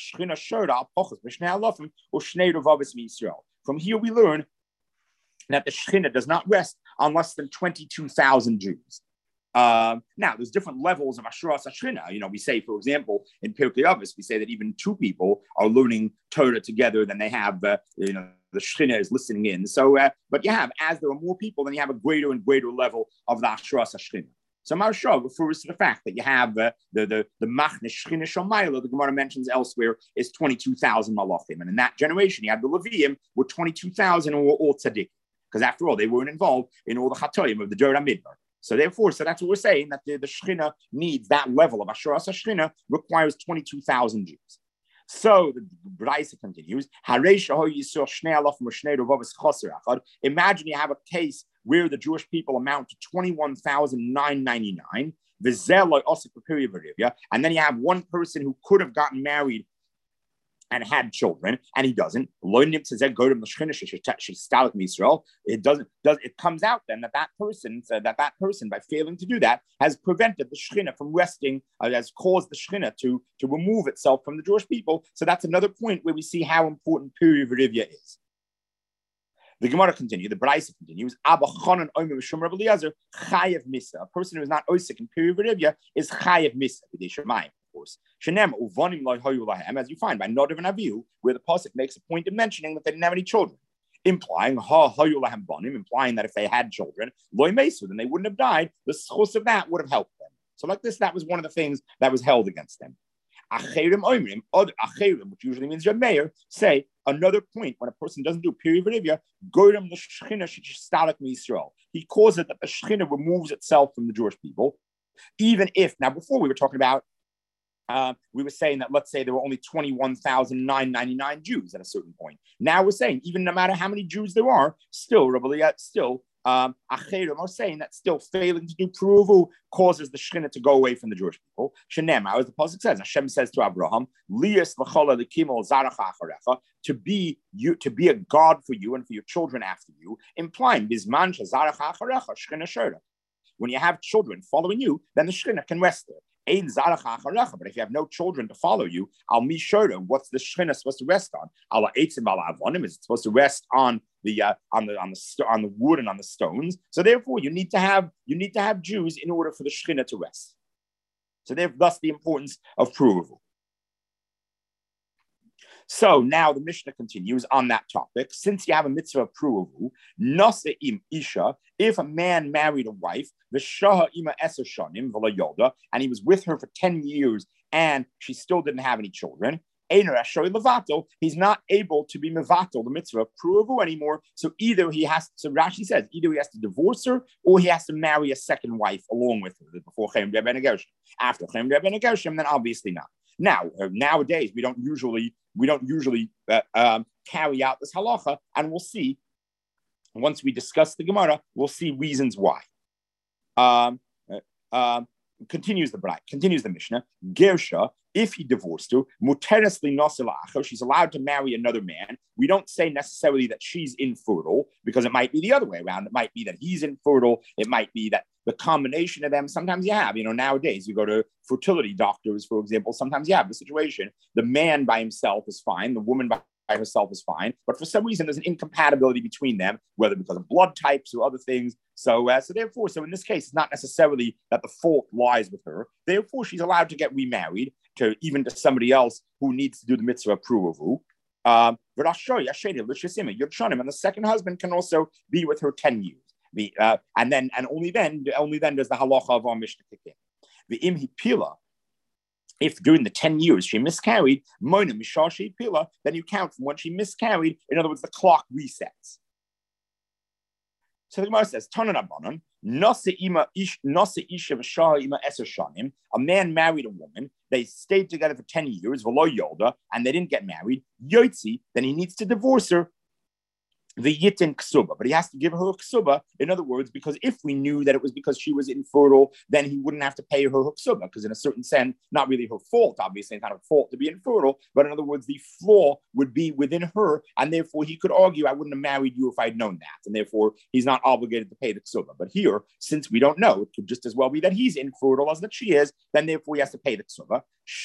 here we learn that the Shechina does not rest on less than twenty-two thousand Jews. Um, now, there's different levels of Ashuras Shechina. You know, we say, for example, in Pirkei Avos, we say that even two people are learning Torah together, then they have, uh, you know, the Shechina is listening in. So, uh, but you have, as there are more people, then you have a greater and greater level of the Ashuras Shechina. So Maharsha refers to the fact that you have uh, the the the Machne Shechina Shomayla, the Gemara mentions elsewhere, is twenty-two thousand Malachim. And in that generation, you have the Leviim were twenty-two thousand and were all tzaddik. Because after all, they weren't involved in all the Chatoim of the Dor HaMidbar. So therefore, so that's what we're saying, that the, the Shechina needs that level of Ashuras Shechina requires twenty-two thousand Jews. So the Braisa continues, imagine you have a case where the Jewish people amount to twenty-one thousand nine hundred ninety-nine, and then you have one person who could have gotten married and had children, and he doesn't. It doesn't. Does it comes out then that that person that that person by failing to do that has prevented the Shechina from resting, uh, has caused the Shechina to to remove itself from the Jewish people. So that's another point where we see how important Piri V'Rivya is. The Gemara continues, the Braisa continues, Abba Chanan Omer Mishum Rabbi Eliezer, Chayev Misa. A person who is not Osik in Piri V'Rivya is Chayev Misa, B'dei Shemayim, of course. Shenem Uvonim Lo Hoyu Lahem, as you find by Nadav and Avihu, where the pasuk makes a point of mentioning that they didn't have any children, implying Ha Hoyu Lahem Bonim, implying that if they had children, Loy Mesu, then they wouldn't have died. The schus of that would have helped them. So like this, that was one of the things that was held against them. Acherim Oimrim, other Acherim, which usually means your mayor, say another point when a person doesn't do Piri V'Rivya, Goyim the Shechina Shestalek Yisrael. He causes it that the Shechina removes itself from the Jewish people, even if now before we were talking about, uh, we were saying that let's say there were only twenty-one thousand nine hundred ninety-nine Jews at a certain point. Now we're saying even no matter how many Jews there are, still Rabbi still. Um, Acherim are saying that still failing to do Puruvu causes the Shechina to go away from the Jewish people. Shenem, as the pasuk says, Hashem says to Abraham, "Lias l'chola l'kimol zaracha acharecha," to be you, to be a God for you and for your children after you, implying bisman shazaracha acharecha Shechina shora. When you have children following you, then the Shechina can rest there. Ein zaracha acharecha, but if you have no children to follow you, al mi shora, what's the Shechina supposed to rest on? Ala eitzim ala avonim, is it supposed to rest on the uh, on the on the on the wood and on the stones? So therefore, you need to have you need to have Jews in order for the Shechina to rest. So therefore, thus the importance of Puruvu. So now the Mishnah continues on that topic. Since you have a mitzvah of Puruvu, Naseim Isha, if a man married a wife, the Shaha Ima Eser Shanim V'la Yoda, and he was with her for ten years and she still didn't have any children, he's not able to be mevatel, the mitzvah of Puruvu anymore. So either he has, so Rashi says, either he has to divorce her or he has to marry a second wife along with her before Chaim Reb Ben Gershom. After Chaim Reb Ben Gershom, then obviously not. Now, uh, nowadays, we don't usually we don't usually uh, um, carry out this halacha, and we'll see, once we discuss the Gemara, we'll see reasons why. Um, uh, um, continues the Braita, continues the Mishnah, Gersha, if he divorced her, muteresli noselacho, she's allowed to marry another man. We don't say necessarily that she's infertile, because it might be the other way around. It might be that he's infertile. It might be that the combination of them, sometimes you have, you know, nowadays you go to fertility doctors, for example, sometimes you have the situation, the man by himself is fine, the woman by herself is fine, but for some reason there's an incompatibility between them, whether because of blood types or other things. So, uh, so therefore, so in this case, it's not necessarily that the fault lies with her. Therefore, she's allowed to get remarried to even to somebody else who needs to do the mitzvah of Puruvu. Um, and the second husband can also be with her ten years. The, uh, and then, and only then, only then does the halacha of our Mishnah kick in. The imhi pila, if during the ten years she miscarried, moina mishashi pila, then you count from when she miscarried. In other words, the clock resets. So the Gemara says, Tanan Abanon, nase ima ish nase isha v'shah ima eser shanim. A man married a woman. They stayed together for ten years, v'lo yolda, and they didn't get married. Yotzi, then he needs to divorce her. the yitin ksuba, but he has to give her a ksuba. In other words, because if we knew that it was because she was infertile, then he wouldn't have to pay her her ksuba, because in a certain sense, not really her fault, obviously, it's not her fault to be infertile, but in other words, the flaw would be within her, and therefore he could argue, I wouldn't have married you if I'd known that, and therefore he's not obligated to pay the ksuba. But here, since we don't know, it could just as well be that he's infertile as that she is, then therefore he has to pay the ksuba.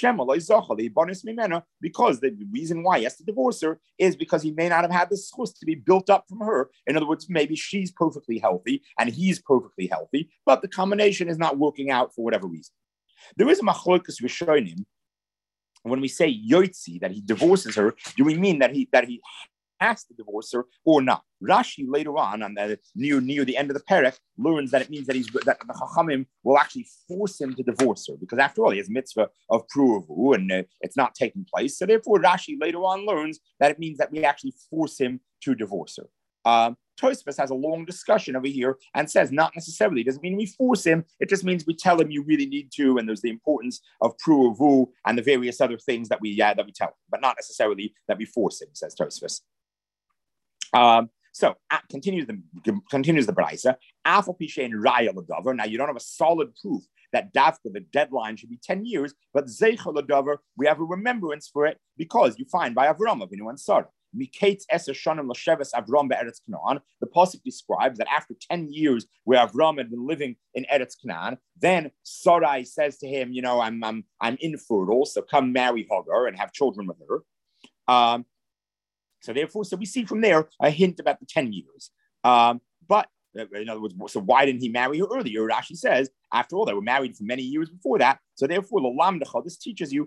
Because the reason why he has to divorce her is because he may not have had the schus to be built up from her. In other words, maybe she's perfectly healthy and he's perfectly healthy, but the combination is not working out for whatever reason. There is a machlokas rishonim. When we say yotzi, that he divorces her, do we mean that he that he has to divorce her or not? Rashi later on, on the near near the end of the perek, learns that it means that he's that the Chachamim will actually force him to divorce her, because after all, he has mitzvah of pruvu and uh, it's not taking place. So therefore, Rashi later on learns that it means that we actually force him to divorce her. Um, Tosfos has a long discussion over here and says not necessarily. It doesn't mean we force him. It just means we tell him you really need to, and there's the importance of pruvu and the various other things that we uh, that we tell him, but not necessarily that we force him, says Tosfos. Um, so uh, continues the continues the brayso. Now you don't have a solid proof that dafka the deadline should be ten years, but zeichel l'davar, we have a remembrance for it because you find by Avram Avinu and Sarah. Miketz eser shanim l'sheves Avram be'eretz Canaan. The pasuk describes that after ten years where Avram had been living in Eretz Canaan, then Sarai says to him, you know, I'm I'm I'm infertile, so come marry Hagar and have children with her. Um, So therefore, so we see from there a hint about the ten years. Um, but in other words, so why didn't he marry her earlier? Rashi says, after all, they were married for many years before that. So therefore, this teaches you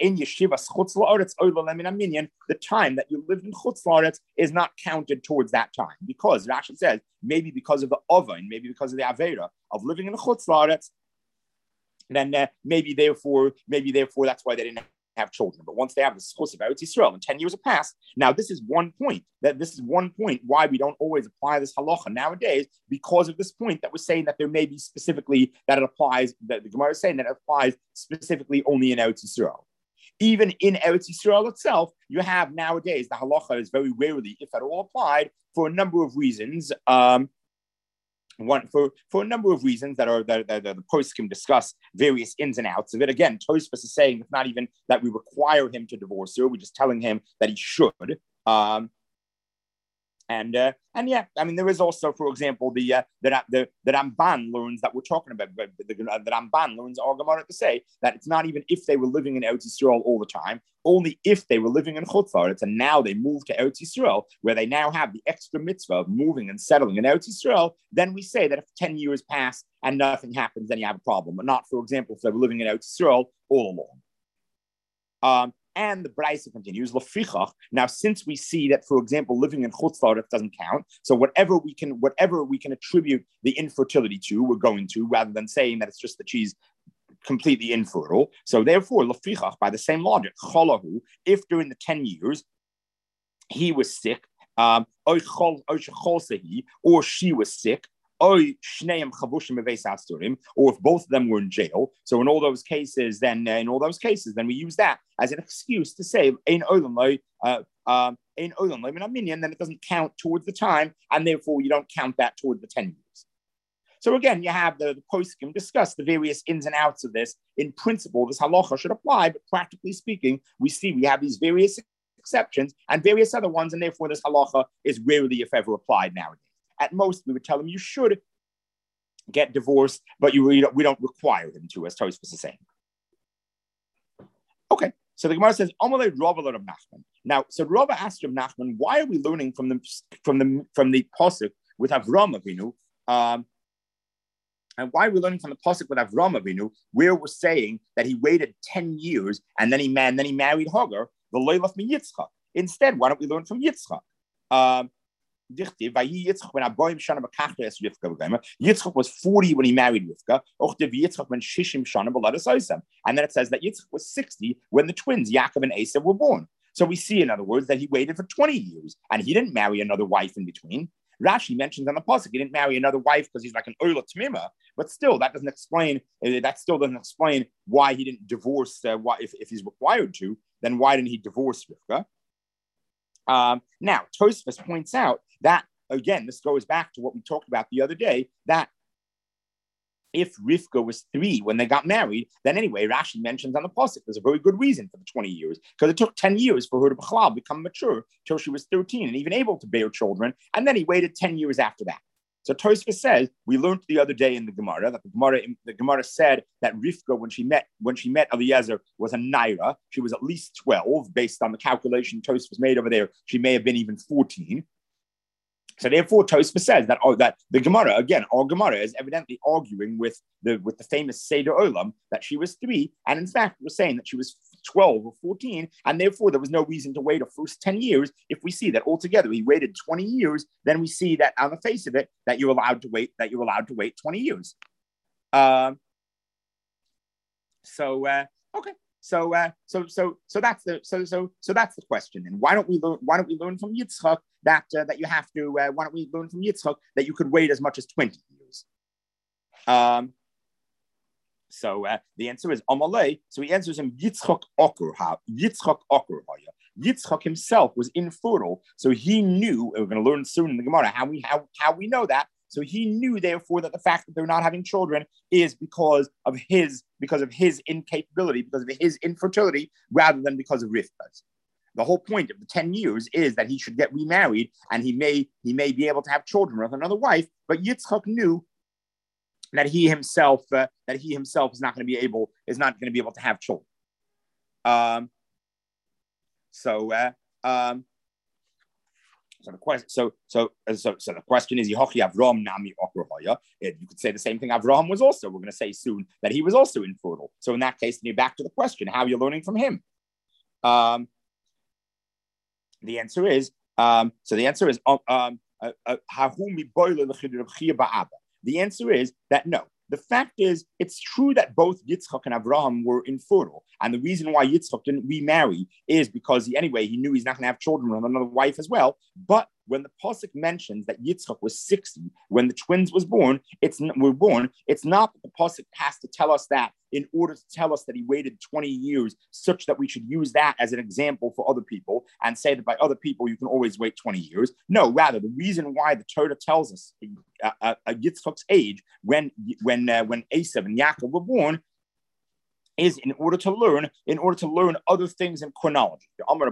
the time that you lived in Chutz La'aretz is not counted towards that time. Because Rashi says, maybe because of the Oven, maybe because of the Avera of living in Chutz La'aretz, then uh, maybe therefore, maybe therefore that's why they didn't have children. But once they have the schus of Eretz Yisrael, and ten years have passed. Now, this is one point. That this is one point why we don't always apply this halacha nowadays, because of this point that we're saying that there may be specifically that it applies, that the Gemara is saying that it applies specifically only in Eretz Yisrael. Even in Eretz Yisrael itself, you have nowadays the halacha is very rarely, if at all, applied for a number of reasons. Um, One for, for a number of reasons that are that, that, that the poskim discuss various ins and outs of it. Again, Tosfos is saying it's not even that we require him to divorce her; we're just telling him that he should. Um, and uh, and yeah, I mean, there is also, for example, the uh, the the the Ramban learns that we're talking about. The, the, the Ramban learns our Gemara to say that it's not even if they were living in Eretz Yisrael all the time, only if they were living in Chutz La'aretz and now they move to Eretz Yisrael, where they now have the extra mitzvah of moving and settling in Eretz Yisrael, then we say that if ten years pass and nothing happens, then you have a problem. But not, for example, if they were living in Eretz Yisrael all along. Um, And the brayso continues, Lefichach. Now, since we see that, for example, living in Chutz La'aretz doesn't count, so whatever we can, whatever we can attribute the infertility to, we're going to, rather than saying that it's just that she's completely infertile. So therefore, Lefichach, by the same logic, Cholahu, if during the ten years he was sick, um, or she was sick, or if both of them were in jail. So in all those cases, then uh, in all those cases, then we use that as an excuse to say ein olam lo, uh, um, ein olam lo min minyan, then it doesn't count towards the time, and therefore you don't count that towards the ten years. So again, you have the, the poskim discuss the various ins and outs of this. In principle, this halacha should apply, but practically speaking, we see we have these various exceptions and various other ones, and therefore this halacha is rarely, if ever, applied nowadays. At most, we would tell him you should get divorced, but you we don't, we don't require him to, as Tosfos is saying. Okay, so the Gemara says, Amalei Rava Rav Nachman. Now, so Rava asked Rav Nachman, why are we learning from the from the from the pasuk with Avram Avinu? Um, and why are we learning from the pasuk with Avram Avinu, where we're saying that he waited ten years and then he man then he married Hagar, the Leilaf mi Yitzchak. Instead, why don't we learn from Yitzchak? Um, Yitzchak was forty when he married Rivka. And then it says that Yitzchak was sixty when the twins, Yaakov and Esav, were born. So we see, in other words, that he waited for twenty years and he didn't marry another wife in between. Rashi mentions on the pasuk he didn't marry another wife because he's like an Ola Tmima, but still that doesn't explain that still doesn't explain why he didn't divorce. Uh, why, if, if he's required to, then why didn't he divorce Rivka? Um, now, Tosfos points out that, again, this goes back to what we talked about the other day, that if Rivka was three when they got married, then anyway, Rashi mentions on the pasuk there's a very good reason for the twenty years, because it took ten years for her to bechlal, become mature till she was thirteen and even able to bear children, and then he waited ten years after that. So Tosfos says we learned the other day in the Gemara that the Gemara the Gemara said that Rivka, when she met when she met Eliezer, was a naira. She was at least twelve, based on the calculation Tosfos made over there. She may have been even fourteen. So therefore, Tosfos says that, oh, that the Gemara, again, our Gemara is evidently arguing with the with the famous Seder Olam that she was three, and in fact was saying that she was twelve or fourteen, and therefore there was no reason to wait a first ten years. If we see that altogether he waited twenty years, then we see that on the face of it that you're allowed to wait that you're allowed to wait twenty years. Um. So uh, okay. So, uh, so, so, so that's the so so so that's the question. And why don't we learn? Why don't we learn from Yitzchak that uh, that you have to? Uh, why don't we learn from Yitzchak that you could wait as much as twenty years? Um. So uh, the answer is Amalei. So he answers him Yitzchak Okur ha Yitzchak Okur haya. Yitzchak himself was infertile, so he knew. We're going to learn soon in the Gemara how we how how we know that. So he knew, therefore, that the fact that they're not having children is because of his because of his incapability, because of his infertility, rather than because of Rivka's. The whole point of the ten years is that he should get remarried, and he may he may be able to have children with another wife. But Yitzchak knew that he himself uh, that he himself is not going to be able is not going to be able to have children. Um. So. Uh, um. So the question, so so so so the question is, Yehochi Avram Nami Okrahaya. You could say the same thing. Avraham was also. We're going to say soon that he was also infertile. So in that case, then you're back to the question: how you're learning from him. Um, the answer is um, so. The answer is um, um, uh, uh, the answer is that no. The fact is, it's true that both Yitzchak and Avraham were infertile. And the reason why Yitzchak didn't remarry is because he, anyway, he knew he's not going to have children with another wife as well. But when the pasuk mentions that Yitzchak was sixty when the twins was born, it's were born, it's not that the pasuk has to tell us that in order to tell us that he waited twenty years, such that we should use that as an example for other people and say that by other people you can always wait twenty years. No, rather, the reason why the Torah tells us uh, uh, uh, Yitzchak's age when when uh, when Esav and Yaakov were born is in order to learn, in order to learn other things in chronology.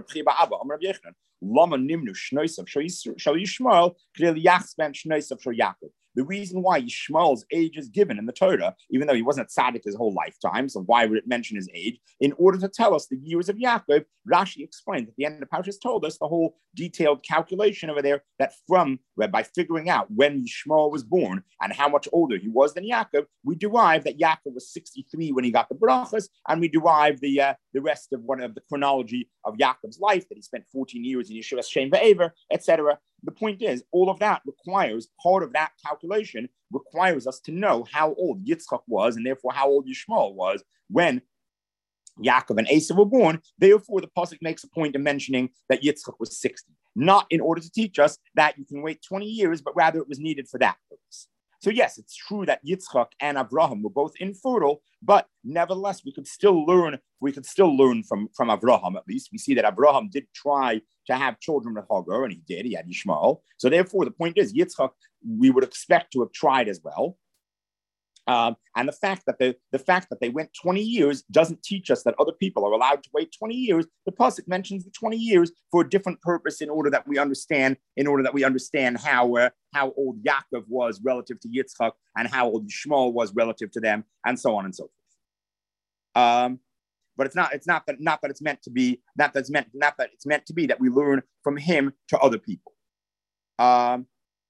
The reason why Yishmael's age is given in the Torah, even though he wasn't tzaddik his whole lifetime, so why would it mention his age? In order to tell us the years of Yaakov, Rashi explains at the end of the Parashas told us the whole detailed calculation over there that from, by figuring out when Yishmael was born and how much older he was than Yaakov, we derive that Yaakov was sixty-three when he got the brachas, and we derive the uh, the rest of one of the chronology of Yaakov's life, that he spent fourteen years in Yeshua Shem Ve'ever, et cetera. The point is, all of that requires, part of that calculation requires us to know how old Yitzchak was, and therefore how old Yishmael was when Yaakov and Esav were born. Therefore, the pasuk makes a point of mentioning that Yitzchak was sixty, not in order to teach us that you can wait twenty years, but rather it was needed for that purpose. So yes, it's true that Yitzchak and Avraham were both infertile, but nevertheless, we could still learn. We could still learn from from Avraham. At least we see that Avraham did try to have children with Hagar, and he did. He had Yishmael. So therefore, the point is, Yitzchak we would expect to have tried as well. Um, and the fact that the the fact that they went twenty years doesn't teach us that other people are allowed to wait twenty years. The pasuk mentions the twenty years for a different purpose, in order that we understand, in order that we understand how uh, how old Yaakov was relative to Yitzchak, and how old Yishmael was relative to them, and so on and so forth. Um, but it's not it's not that not that it's meant to be not that's meant not that it's meant to be that we learn from him to other people. Um,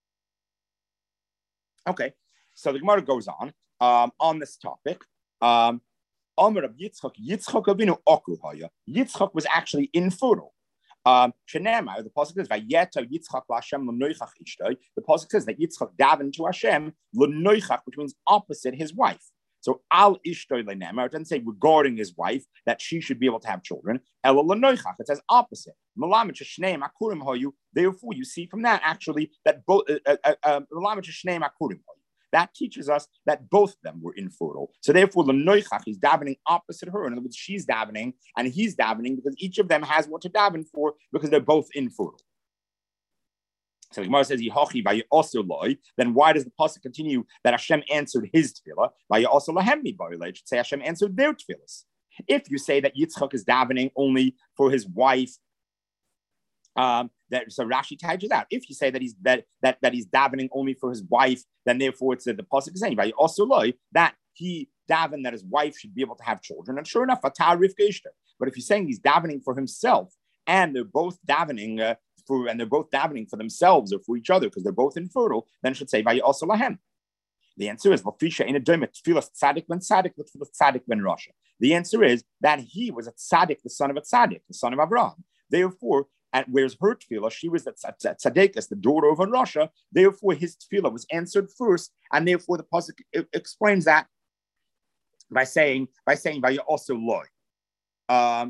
okay, so the Gemara goes on. Um, on this topic, um, Yitzchak, Yitzchak Avinu Okruhaya. Yitzchak was actually infertile. Um, the pasuk says, "Vayeta Yitzchak LaHashem l'noichach ishtay." The pasuk says that Yitzchak davened to Hashem l'noichach, which means opposite his wife. So al ishtay le'nemar. It doesn't say regarding his wife that she should be able to have children. Ela l'noichach. It says opposite. Malamet shneim akurim hayu. Therefore, you see from that actually that both malamet shneim akurim hayu. That teaches us that both of them were infertile. So therefore, the noichach is davening opposite her. In other words, she's davening and he's davening because each of them has what to daven for because they're both infertile. So the Gemara says, "Yihochi by also loy." Then why does the pasuk continue that Hashem answered his tefillah? By also lahemmi by it should say Hashem answered their tefillahs. If you say that Yitzchak is davening only for his wife, um, that so Rashi ties out. If you say that he's that that that he's davening only for his wife, then therefore it's uh, the pasuk is saying by also loy that he davened that his wife should be able to have children. And sure enough, Atah Rivka Ishtar. But if you're saying he's davening for himself and they're both davening. Uh, For, and they're both davening for themselves or for each other because they're both infertile, then it should say Vay also lahem. The answer is Lafisha in a doimet tefillah tzaddik ben tzaddik tefillah tzaddik ben Rasha. The answer is that he was a tzaddik, the son of a tzaddik, the son of Abraham. Therefore, at where's her tefillah, she was a tzaddikas, the daughter of a Rasha. Therefore, his tefillah was answered first, and therefore the pasuk explains that by saying by saying Vay also loy. Um,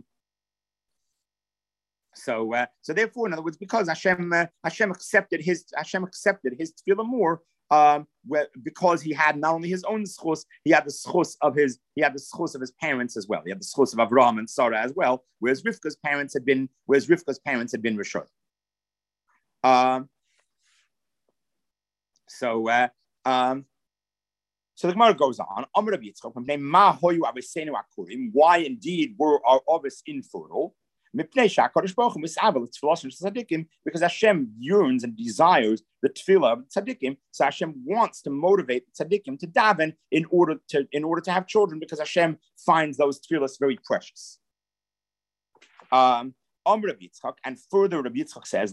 So, uh, so therefore, in other words, because Hashem, uh, Hashem accepted his Hashem accepted his tefillah more, um, where, because he had not only his own schos, he had the schos of his he had the schos of his parents as well. He had the schos of Avraham and Sarah as well. Whereas Rivka's parents had been, whereas Rivka's parents had been Rishon. Um. So, uh, um. So the Gemara goes on. Why indeed were our ovis infertile? Because Hashem yearns and desires the tefillah of tzaddikim, so Hashem wants to motivate the tzaddikim to daven in order to in order to have children, because Hashem finds those tefillahs very precious. Um, and further, Rabbi Yitzchak says,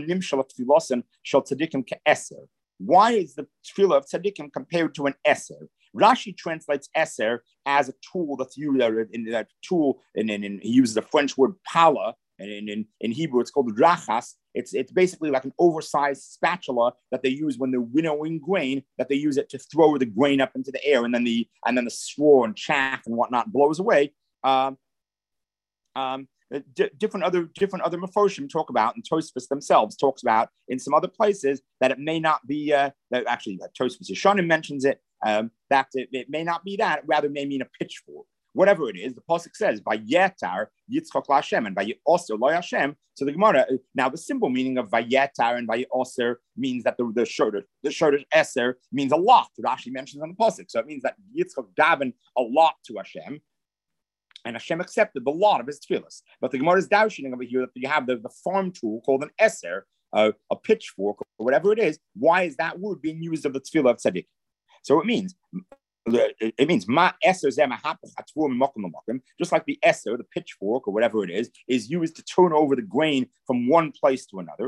why is the tefillah of tzaddikim compared to an eser? Rashi translates eser as a tool that's used in that tool, and in, in, he uses the French word pala, and in, in, in Hebrew it's called rachas. It's it's basically like an oversized spatula that they use when they're winnowing grain, that they use it to throw the grain up into the air, and then the and then the straw and chaff and whatnot blows away. Um, um, D- different other different other Mefoshim talk about, and Tosfos themselves talks about in some other places that it may not be uh, that actually that Tosfos Yeshanim mentions it, um, that it, it may not be that, rather may mean a pitchfork. Whatever it is, the pasuk says by Yetar Yitzchak LaHashem and by Oser Lo Hashem. So the Gemara, now the simple meaning of Vayetar and Vayoser means that the the shorter the shorter Eser means a lot. Rashi mentions on the pasuk, so it means that Yitzchak daven a lot to Hashem. And Hashem accepted the lot of his tefillahs. But the Gemara is dashing over here that you have the, the farm tool called an eser, uh, a pitchfork, or whatever it is. Why is that word being used of the tefillah of tzaddik? So it means, it means ma eser just like the eser, the pitchfork, or whatever it is, is used to turn over the grain from one place to another.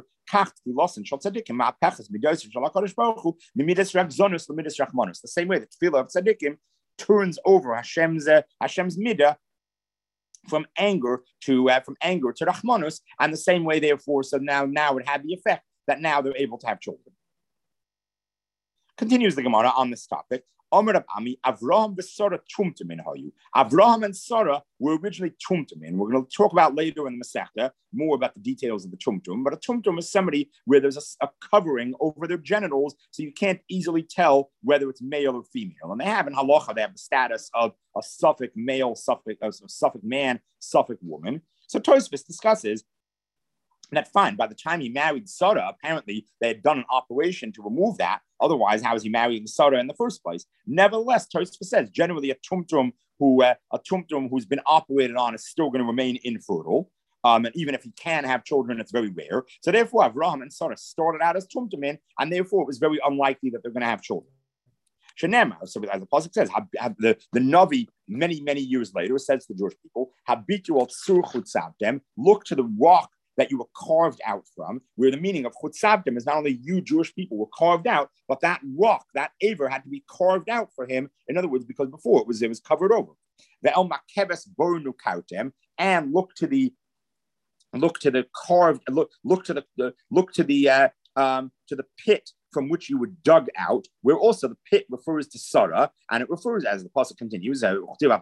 The same way the tefillah of tzaddikim turns over Hashem's uh, Hashem's midah from anger to uh, from anger to rachmanus, and the same way, therefore, so now now it had the effect that now they're able to have children. Continues the Gemara on this topic. Avraham and Sarah were originally tumtumin. We're going to talk about later in the Masechta more about the details of the tumtum. But a tumtum is somebody where there's a, a covering over their genitals, so you can't easily tell whether it's male or female. And they have in halacha, they have the status of a Suffolk male, Suffolk, a Suffolk man, Suffolk woman. So Tosfos discusses that fine. By the time he married Sarah, apparently they had done an operation to remove that. Otherwise, how is he marrying Sarah in the first place? Nevertheless, Tosfos says generally a tumtum who uh, a tumtum who's been operated on is still going to remain infertile. Um, and even if he can have children, it's very rare. So therefore, Avraham and Sarah started out as tumtumin, and therefore it was very unlikely that they're going to have children. Shenema, so as the pasuk says, the, the Navi many, many years later says to the Jewish people, Habitu al tzur chutzavtem, look to the rock that you were carved out from, where the meaning of chutzavtem is not only you Jewish people were carved out, but that rock, that aver had to be carved out for him. In other words, because before it was it was covered over. The el makebes bornu kautem, and look to the look to the carved look look to the, the look to the uh, um, to the pit from which you were dug out, where also the pit refers to Sarah, and it refers, as the pasuk continues, look to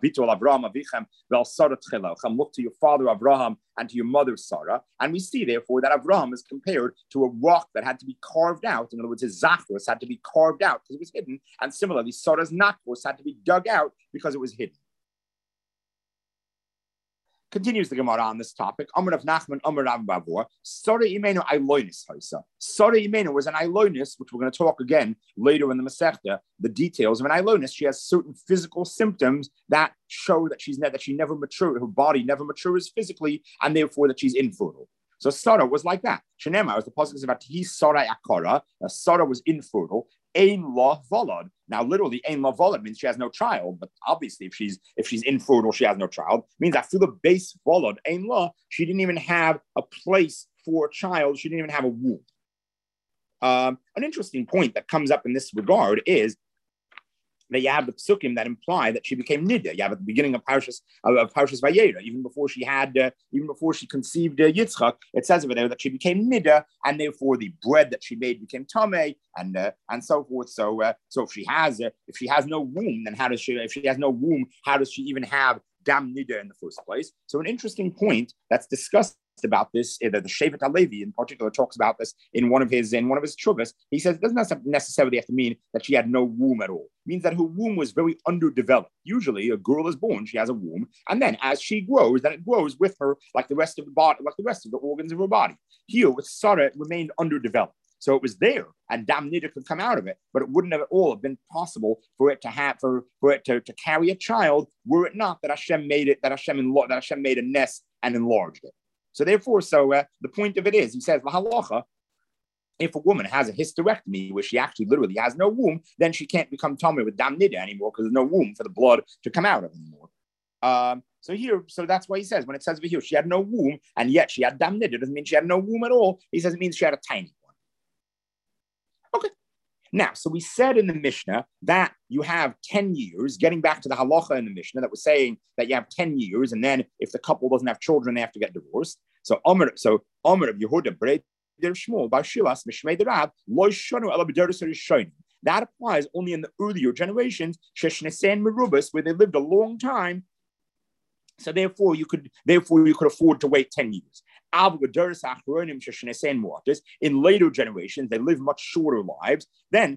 your father Abraham and to your mother Sarah. And we see, therefore, that Abraham is compared to a rock that had to be carved out. In other words, his zachros had to be carved out because it was hidden. And similarly, Sarah's nakros had to be dug out because it was hidden. Continues the Gemara on this topic. Amar of Nachman, Amar Rav Bavor. Sora Imenu Ailonis Haisa. Sora Imenu was an Ailonis, which we're going to talk again later in the Masechta. The details of an Ailonis. She has certain physical symptoms that show that she's ne- that she never matures, her body never matures physically, and therefore that she's infertile. So Sarah was like that. Shenema, as the pasuk is about, he Sarah Akara. Sarah was infertile. Ein la volod. Now, literally, ein la volod means she has no child. But obviously, if she's if she's infertile, she has no child. It means that through the base volod, ein la, she didn't even have a place for a child. She didn't even have a womb. Um, an interesting point that comes up in this regard is that you have the psukim that imply that she became nida. You have at the beginning of Parshas of, of Parshas Vayera, even before she had, uh, even before she conceived uh, Yitzchak, it says over there that she became nida, and therefore the bread that she made became tameh, and uh, and so forth. So, uh, so if she has, uh, if she has no womb, then how does she? If she has no womb, how does she even have dam nida in the first place? So, an interesting point that's discussed about this, the, the Shevet HaLevi in particular talks about this in one of his in one of his chuvas. He says it doesn't necessarily have to mean that she had no womb at all. It means that her womb was very underdeveloped. Usually, a girl is born, she has a womb, and then as she grows, then it grows with her like the rest of the body, like the rest of the organs of her body. Here with Sarah, it remained underdeveloped. So it was there, and dam nida could come out of it, but it wouldn't have at all have been possible for it to have for, for it to, to carry a child, were it not that Hashem made it, that Hashem enla- that Hashem made a nest and enlarged it. So therefore, so uh, the point of it is, he says, lahalacha, if a woman has a hysterectomy where she actually literally has no womb, then she can't become tummy with dam nida anymore because there's no womb for the blood to come out of anymore. Um, so here, so that's why he says, when it says over here, she had no womb, and yet she had dam nida, it doesn't mean she had no womb at all. He says it means she had a tiny one. Okay. Now, so we said in the Mishnah that you have ten years, getting back to the halacha in the Mishnah that was saying that you have ten years, and then if the couple doesn't have children, they have to get divorced. So Omer, so Omer of Yehuda, Brei der Shmuel, Bar Shilas, Mishmei der Rab, Lo Shonu Ela B'Deres HaRishonim. That applies only in the earlier generations, Sheshnesen Merubas, where they lived a long time. So therefore, you could therefore you could afford to wait ten years. In later generations, they live much shorter lives. Then,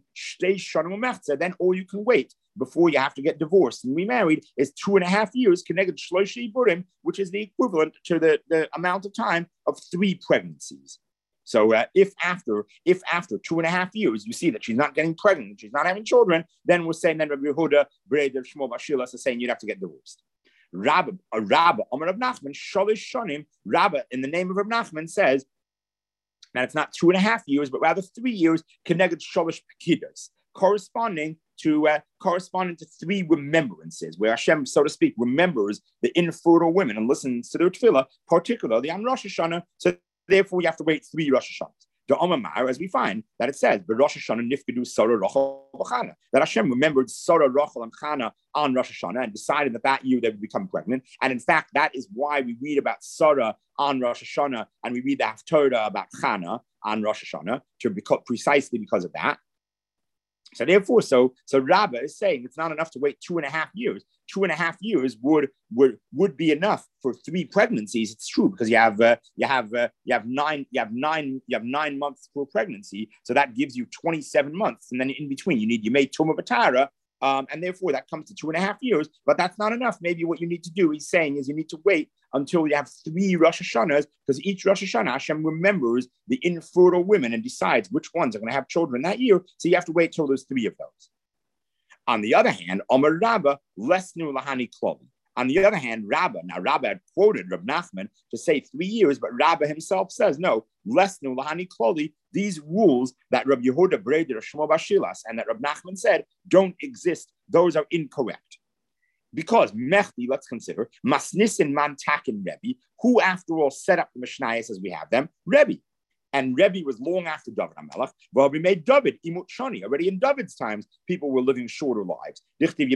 then all you can wait before you have to get divorced and remarried is two and a half years, connected shloshi burim, which is the equivalent to the, the amount of time of three pregnancies. So uh, if after if after two and a half years you see that she's not getting pregnant, she's not having children, then we're saying then Rabbi Yehuda, Breder, Shmuel, Bashilas is saying you'd have to get divorced. Rabba, a Rabba, Omer of Nachman, Shalish Shonim, Rabba, in the name of Rab Nachman, says that it's not two and a half years, but rather three years, connected Shalish Pekidas, corresponding to uh, corresponding to three remembrances, where Hashem, so to speak, remembers the infertile women and listens to their tefillah, particularly on Rosh Hashanah. So therefore, you have to wait three Rosh Hashanahs. The Omar, as we find that it says, Rosh Hashanah nifkedu Sarah Rachel v'Chana, that Hashem remembered Sarah, Rachel, and Chana on Rosh Hashanah and decided that that year they would become pregnant. And in fact, that is why we read about Sarah on Rosh Hashanah and we read the Haftarah about Chana on Rosh Hashanah, to because, precisely because of that. So therefore, so so Rabbah is saying it's not enough to wait two and a half years. Two and a half years would would would be enough for three pregnancies. It's true because you have uh, you have uh, you have nine you have nine you have nine months for pregnancy. So that gives you twenty-seven months, and then in between you need you made Tumah B'Tara, um, and therefore that comes to two and a half years. But that's not enough. Maybe what you need to do, he's saying, is you need to wait until you have three Rosh Hashanahs, because each Rosh Hashanah Hashem remembers the infertile women and decides which ones are going to have children that year. So you have to wait till there's three of those. On the other hand, Omer Rabbah, lesnu lahani kloli. On the other hand, Rabbah, now Rabbah had quoted Rab Nachman to say three years, but Rabbah himself says, no, lesnu lahani kloli, these rules that Rab Yehuda Breder Shmuel Bashilas and that Rab Nachman said don't exist. Those are incorrect. Because Mechti, let's consider, Masnisin Mantakin Rebbe, who after all set up the Mishnayos as we have them, Rebbe. And Rebbe was long after David HaMelech. Well, we made David, Imut Shani. Already in David's times, people were living shorter lives. As the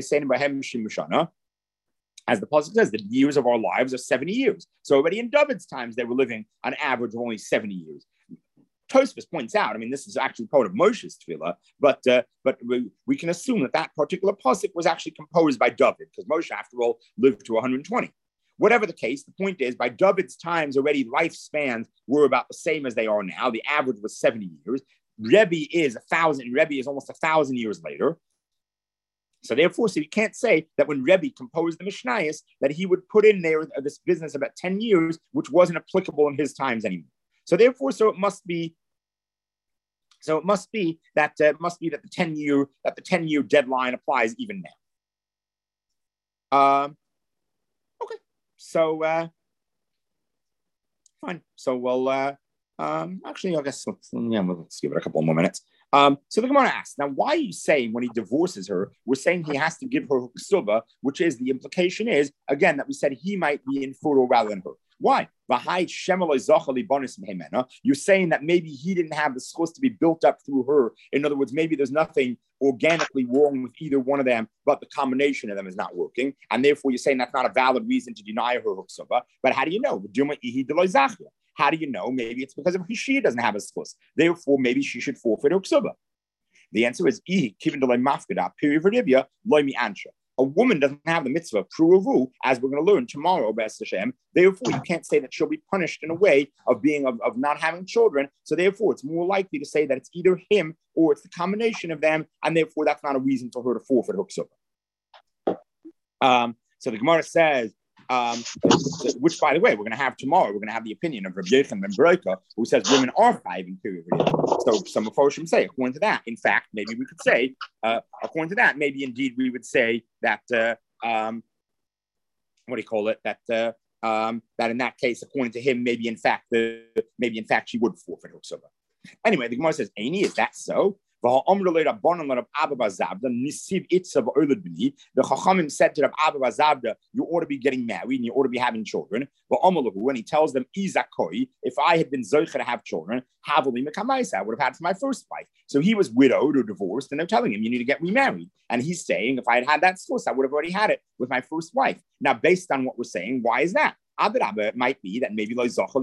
pasuk says, the years of our lives are seventy years. So already in David's times, they were living on average of only seventy years. Tosfos points out, I mean, this is actually part of Moshe's tefillah, but uh, but we, we can assume that that particular pasuk was actually composed by David, because Moshe, after all, lived to one hundred twenty. Whatever the case, the point is, by David's times already, lifespans were about the same as they are now. The average was seventy years. Rebbe is a thousand. Rebbe is almost a thousand years later. So therefore, so you can't say that when Rebbe composed the Mishnayos that he would put in there this business about ten years, which wasn't applicable in his times anymore. So therefore, so it must be. So it must be that uh, must be that the ten year that the ten year deadline applies even now. Um, okay, so uh, fine. So we'll uh, um, actually, I guess let's, yeah, let's give it a couple more minutes. Um, so the Gemara asks, now, why are you saying when he divorces her, we're saying he has to give her ksuba, which is the implication is, again, that we said he might be infertile rather than her. Why? You're saying that maybe he didn't have the schus to be built up through her. In other words, maybe there's nothing organically wrong with either one of them, but the combination of them is not working. And therefore, you're saying that's not a valid reason to deny her ksuba. But how do you know? How do you know? Maybe it's because of she doesn't have a schus. Therefore, maybe she should forfeit her ksuba. The answer is a woman doesn't have the mitzvah of pruvu, as we're going to learn tomorrow, B'ez Hashem. Therefore, you can't say that she'll be punished in a way of being of, of not having children. So therefore, it's more likely to say that it's either him or it's the combination of them, and therefore that's not a reason for her to forfeit her ksuba. Um, so the Gemara says, um, which, by the way, we're going to have tomorrow. We're going to have the opinion of Rabbi Yechon ben Broika, who says women are five in period. So some of Mephoshim say, according to that, in fact, maybe we could say, uh, according to that, maybe indeed we would say that, uh, um, what do you call it? That uh, um, that in that case, according to him, maybe in fact, the maybe in fact she would forfeit her ksuba. Anyway, the Gemara says, Aini, is that so? The Chachamim said to Rab Abba bar Zabda, you ought to be getting married and you ought to be having children. And he tells them, if I had been zoicha to have children, I would have had for my first wife. So he was widowed or divorced, and they're telling him, you need to get remarried. And he's saying, if I had had that source, I would have already had it with my first wife. Now, based on what we're saying, why is that? It might be that maybe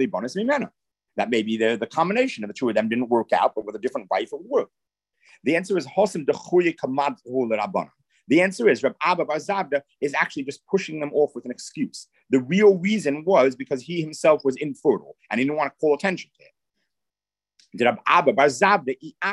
that maybe the, the combination of the two of them didn't work out, but with a different wife it would work. The answer is Hosim Dechuye Kamad Rabban. The answer is Rab Abba bar Zabda is actually just pushing them off with an excuse. The real reason was because he himself was infertile and he didn't want to call attention to it. Rab Abba bar Zabda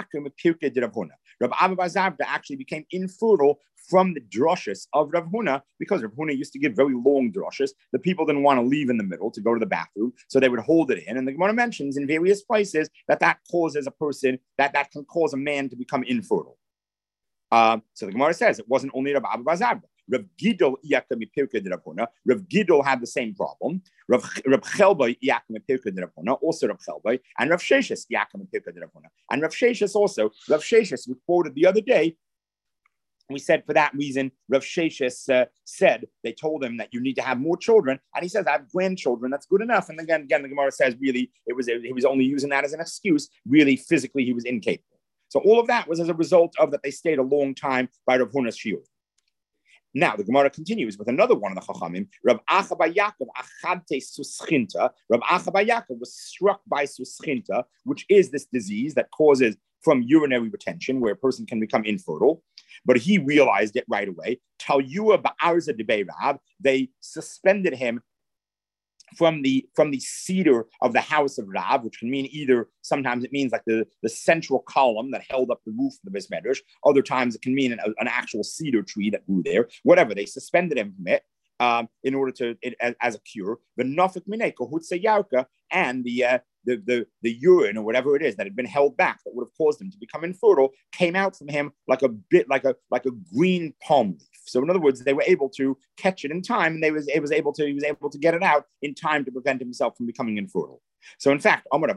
Rab Abba bar Zabda actually became infertile from the droshes of Rav Huna, because Rav Huna used to give very long droshes. The people didn't want to leave in the middle to go to the bathroom, so they would hold it in. And the Gemara mentions in various places that that causes a person, that that can cause a man to become infertile. Um, so the Gemara says it wasn't only Rav Abba bar Zabda. Rav Gidol Iyakim Pirkei de Rav Huna. Rav Gidol had the same problem. Rav Rav Chelbai Iyakim Pirkei de Rav Huna, also Rav Chelbai, and Rav Sheshes Iyakim Pirkei de Rav Huna, and Rav Sheshes also. Rav Sheshes, we quoted the other day. We said for that reason, Rav Sheshes uh, said they told him that you need to have more children, and he says I have grandchildren. That's good enough. And again, again, the Gemara says really it was he was only using that as an excuse. Really, physically, he was incapable. So all of that was as a result of that they stayed a long time by Rav Huna's shiur. Now, the Gemara continues with another one of the Chachamim. Rav Acha bar Yaakov achadte suschinta. Rav Acha bar Yaakov was struck by suschinta, which is this disease that causes from urinary retention, where a person can become infertile. But he realized it right away. Talyua ba'arza debei Rav. They suspended him from the from the cedar of the house of Rav, which can mean either, sometimes it means like the, the central column that held up the roof of the Beis Medrash. Other times it can mean an, an actual cedar tree that grew there. Whatever, they suspended him from it um, in order to, it, as, as a cure. The nafik minei kohutze yarka, and the, uh, the, the, the urine or whatever it is that had been held back that would have caused him to become infertile came out from him like a bit, like a like a green palm leaf. So in other words, they were able to catch it in time, and they was, it was able to, he was able to get it out in time to prevent himself from becoming infertile. So in fact, there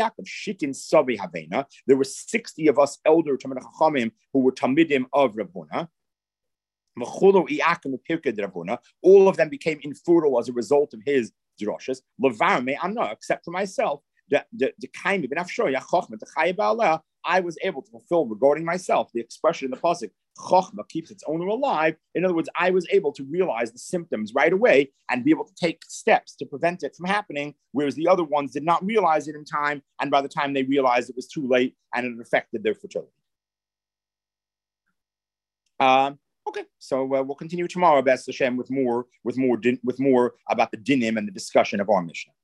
were sixty of us elder Talmidei Chachamim who were Talmidim of Rav Huna. All of them became infertile as a result of his droshes, except for myself. I was able to fulfill regarding myself the expression in the pasuk Chokhmah keeps its owner alive. In other words, I was able to realize the symptoms right away and be able to take steps to prevent it from happening, whereas the other ones did not realize it in time, and by the time they realized, it was too late and it affected their fertility. Um, okay, so uh, we'll continue tomorrow, B'ez Hashem, with more, with more, with more about the dinim and the discussion of our Mishnah.